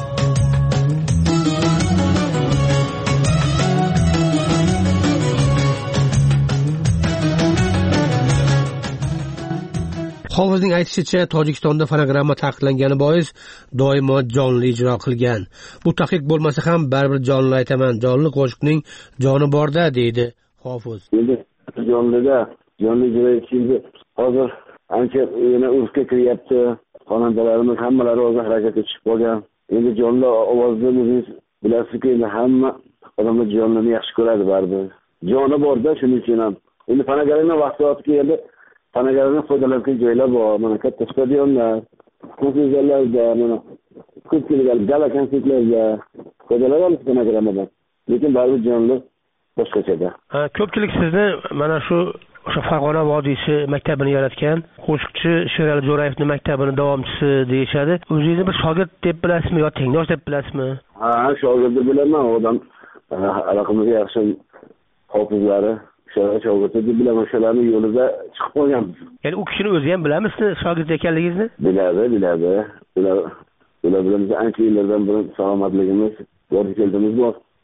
Hozirning aytishicha, Tojikistonda fonogramma taqiqlangani bois doimo jonli ijro qilgan. Bu taqiq bo'lmasa ham baribir jonli aytaman, jonli qo'shiqning joni borda deydi Hofiz. Endi jonlida, jonli ijro etishimiz hozir ancha yana urfga kiryapti. Xonandalarimiz hammalari o'z harakatga chiqib qolgan. Endi jonli ovozda o'zingiz bilasizki, endi hamma odamlar jonlini yaxshi ko'radi baribir. Joni borda, shuning uchun ham. Endi fonogramma vaqti o'tib keldi. Fonogrammadan foydalanadigan joylar bor. Mana katta stadionlar, konsertlarda, mana ko'pchilik gala konsertlarda foydalanamiz fonogrammadan. Lekin baribir jonli boshqachada. Ha, ko'pchilik sizni mana shu o'sha Farg'ona vodiysi maktabini yaratgan qo'shiqchi Sherali Jo'rayevning maktabini davomchisi deyishadi. O'zingizni bir shogird deb bilasizmi yo tengdosh deb bilasizmi? Ha, shogird deb bilaman. Odam raqamga yaxshi hofizlari shogird deb bilaman, shularning yo'lida chiqib qolganmiz. Ya'ni u kishini o'zi ham bilamizmi, shogird ekanligingizni? Biladi, biladi. Ular ular bilan ancha yillardan beri salomatligimiz, borib keldimiz bor.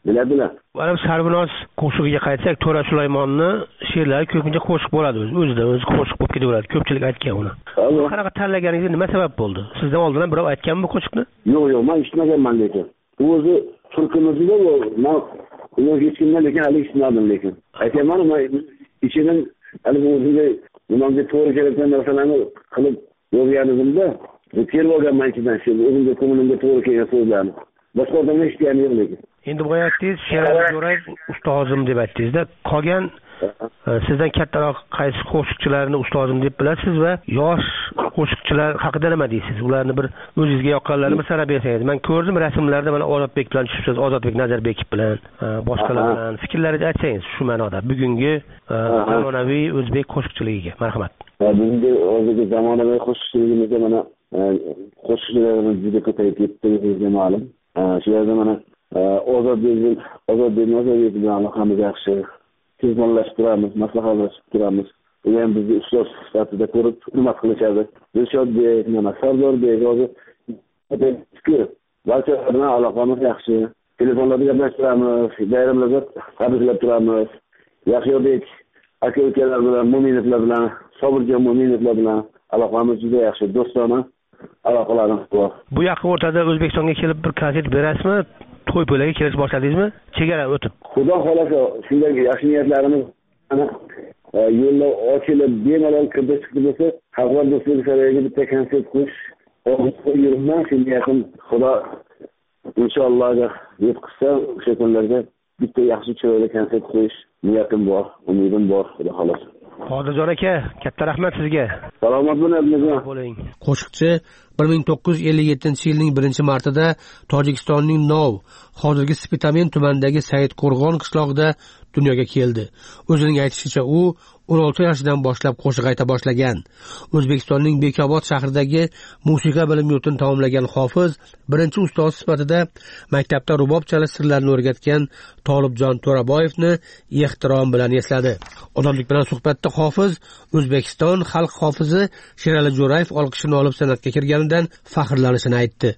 biladilar. Mana Sarvinoz qo'shig'iga qaytsak, To'ra Sulaymonni she'rlari ko'pincha qo'shiq bo'ladi, o'zi o'zida o'zi qo'shiq bo'lib ketaveradi. Ko'pchilik aytgan uni. Qanaqa tanlaganingizga nima sabab bo'ldi? Sizdan oldin ham birov aytganmi bu qo'shiqni? Yo'q, yo'q, men eshitmaganman lekin. O'zi turkumizda men uni hech kimdan lekin hali eshitmadim lekin. Aytaman, men ichidan hali o'ziga nimaga to'g'ri keladigan narsalarni qilib yozganimda, kelib olganman ichidan shu o'zimga ko'nglimga to'g'ri kelgan so'zlarni. Boshqa odamlar eshitganim yo'q lekin. Endi bu aytdingiz, Sherali Jo'rayev ustozim deb aytdingiz-da. Qolgan sizdan kattaroq qaysi qo'shiqchilarni ustozim deb bilasiz va yosh qo'shiqchilar haqida nima deysiz? Ularni bir o'zingizga yoqqanlarni bir sanab bersangiz. Men ko'rdim rasmlarda mana Ozodbek bilan tushibsiz, Ozodbek Nazarbekov bilan, boshqalar bilan. Fikrlaringizni aytsangiz shu ma'noda bugungi zamonaviy o'zbek qo'shiqchiligiga. Marhamat. Bugungi o'zbek zamonaviy qo'shiqchiligimizda mana qo'shiqchilarimiz juda ko'payib ketdi, sizga ma'lum. Shu yerda mana Ozodbek Ozodbek Nazarbekov bilan aloqamiz yaxshi. Tezmonlashib turamiz, maslahatlashib turamiz. U ham bizni ustoz sifatida ko'rib, hurmat qilishadi. Dilshodbek, mana Sardorbek, hozir barcha bilan aloqamiz yaxshi. Telefonlarda gaplashib, bayramlarda tabriklab turamiz. Yaxshiyobek aka-ukalar bilan, Mo'minovlar bilan, Sobirjon Mo'minovlar bilan aloqamiz juda yaxshi, do'stona aloqalarimiz bor. Bu yaqin o'rtada O'zbekistonga kelib bir konsert berasizmi? To'y po'laga kelish boshladingizmi? Chegara o'tib. Xudo xolasa, shunday yaxshi niyatlarimiz yo'llar ochilib, bemalol kirib chiqib bo'lsa, Xalqlar do'stligi saroyiga bitta konsert qo'yish, orzuga yuribman, shunday yaqin Xudo inshaalloh yetkazsa, o'sha kunlarda bitta yaxshi chiroyli konsert qo'yish niyatim bor, umidim bor, Xudo xolasa. Qodirjon aka, katta rahmat sizga. Salomat bo'ling. Qo'shiqchi bir ming to'qqiz yuz ellik yettinchi yilning birinchi martida Tojikistonning Nov, hozirgi Spitamen tumanidagi Saidqo'rg'on qishlog'ida dunyoga keldi. O'zining aytishicha, u o'n olti yoshidan boshlab qo'shiq ayta boshlagan. O'zbekistonning Bekobod shahridagi musiqa bilim yurtini tamomlagan hofiz birinchi ustoz sifatida maktabda rubob chalish sirlarini o'rgatgan Tolibjon To'raboyevni ehtirom bilan esladi. Odamlik bilan suhbatda hofiz O'zbekiston xalq hofizi Sherali Jo'rayev olqishini olib san'atga kirganidan faxrlanishini aytdi.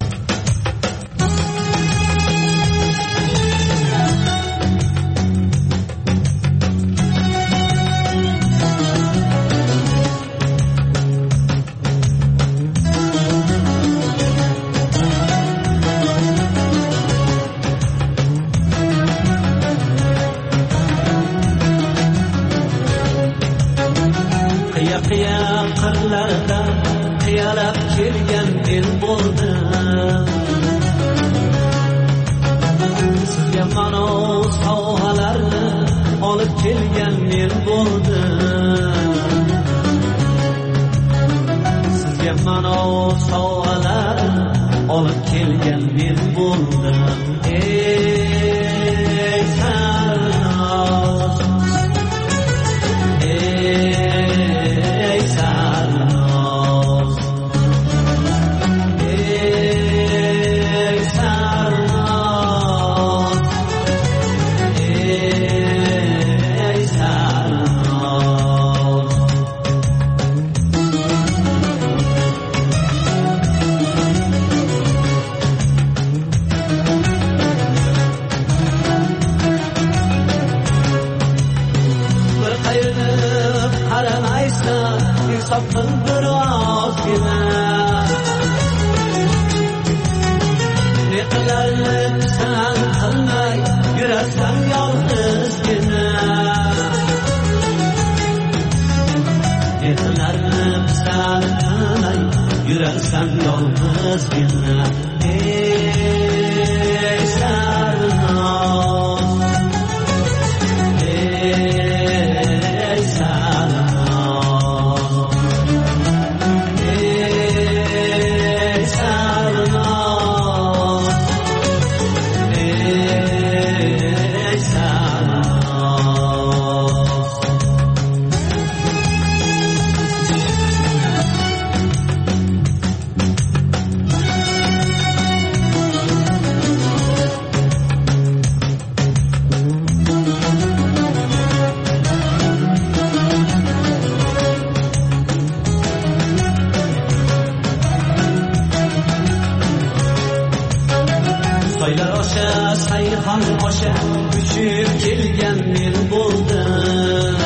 joylar osha sayxon osha uchib kelgan men bo'ldim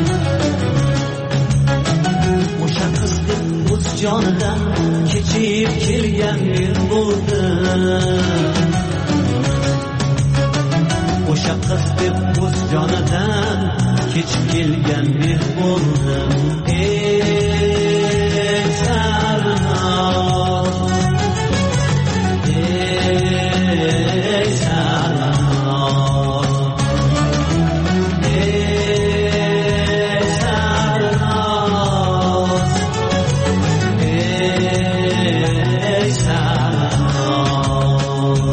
o'sha qizni o'z jonidan kechib kelgan men bo'ldim o'sha qiz deb o'z jonidan kechib kelgan men bo'ldim ey sarnoz ey sarnoz ey sarnoz ey sarnoz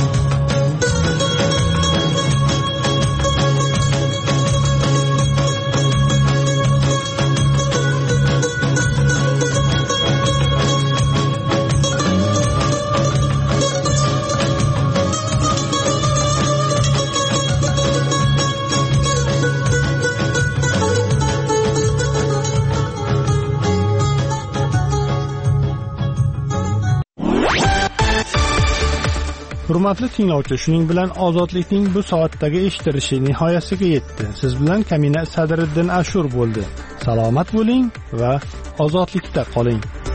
Hurmatli tinglovchi, shuning bilan ozodlikning bu soatdagi eshitilishi nihoyasiga yetdi. Siz bilan Kamina Sadriddin Ashur bo'ldi. Salomat bo'ling va ozodlikda qoling.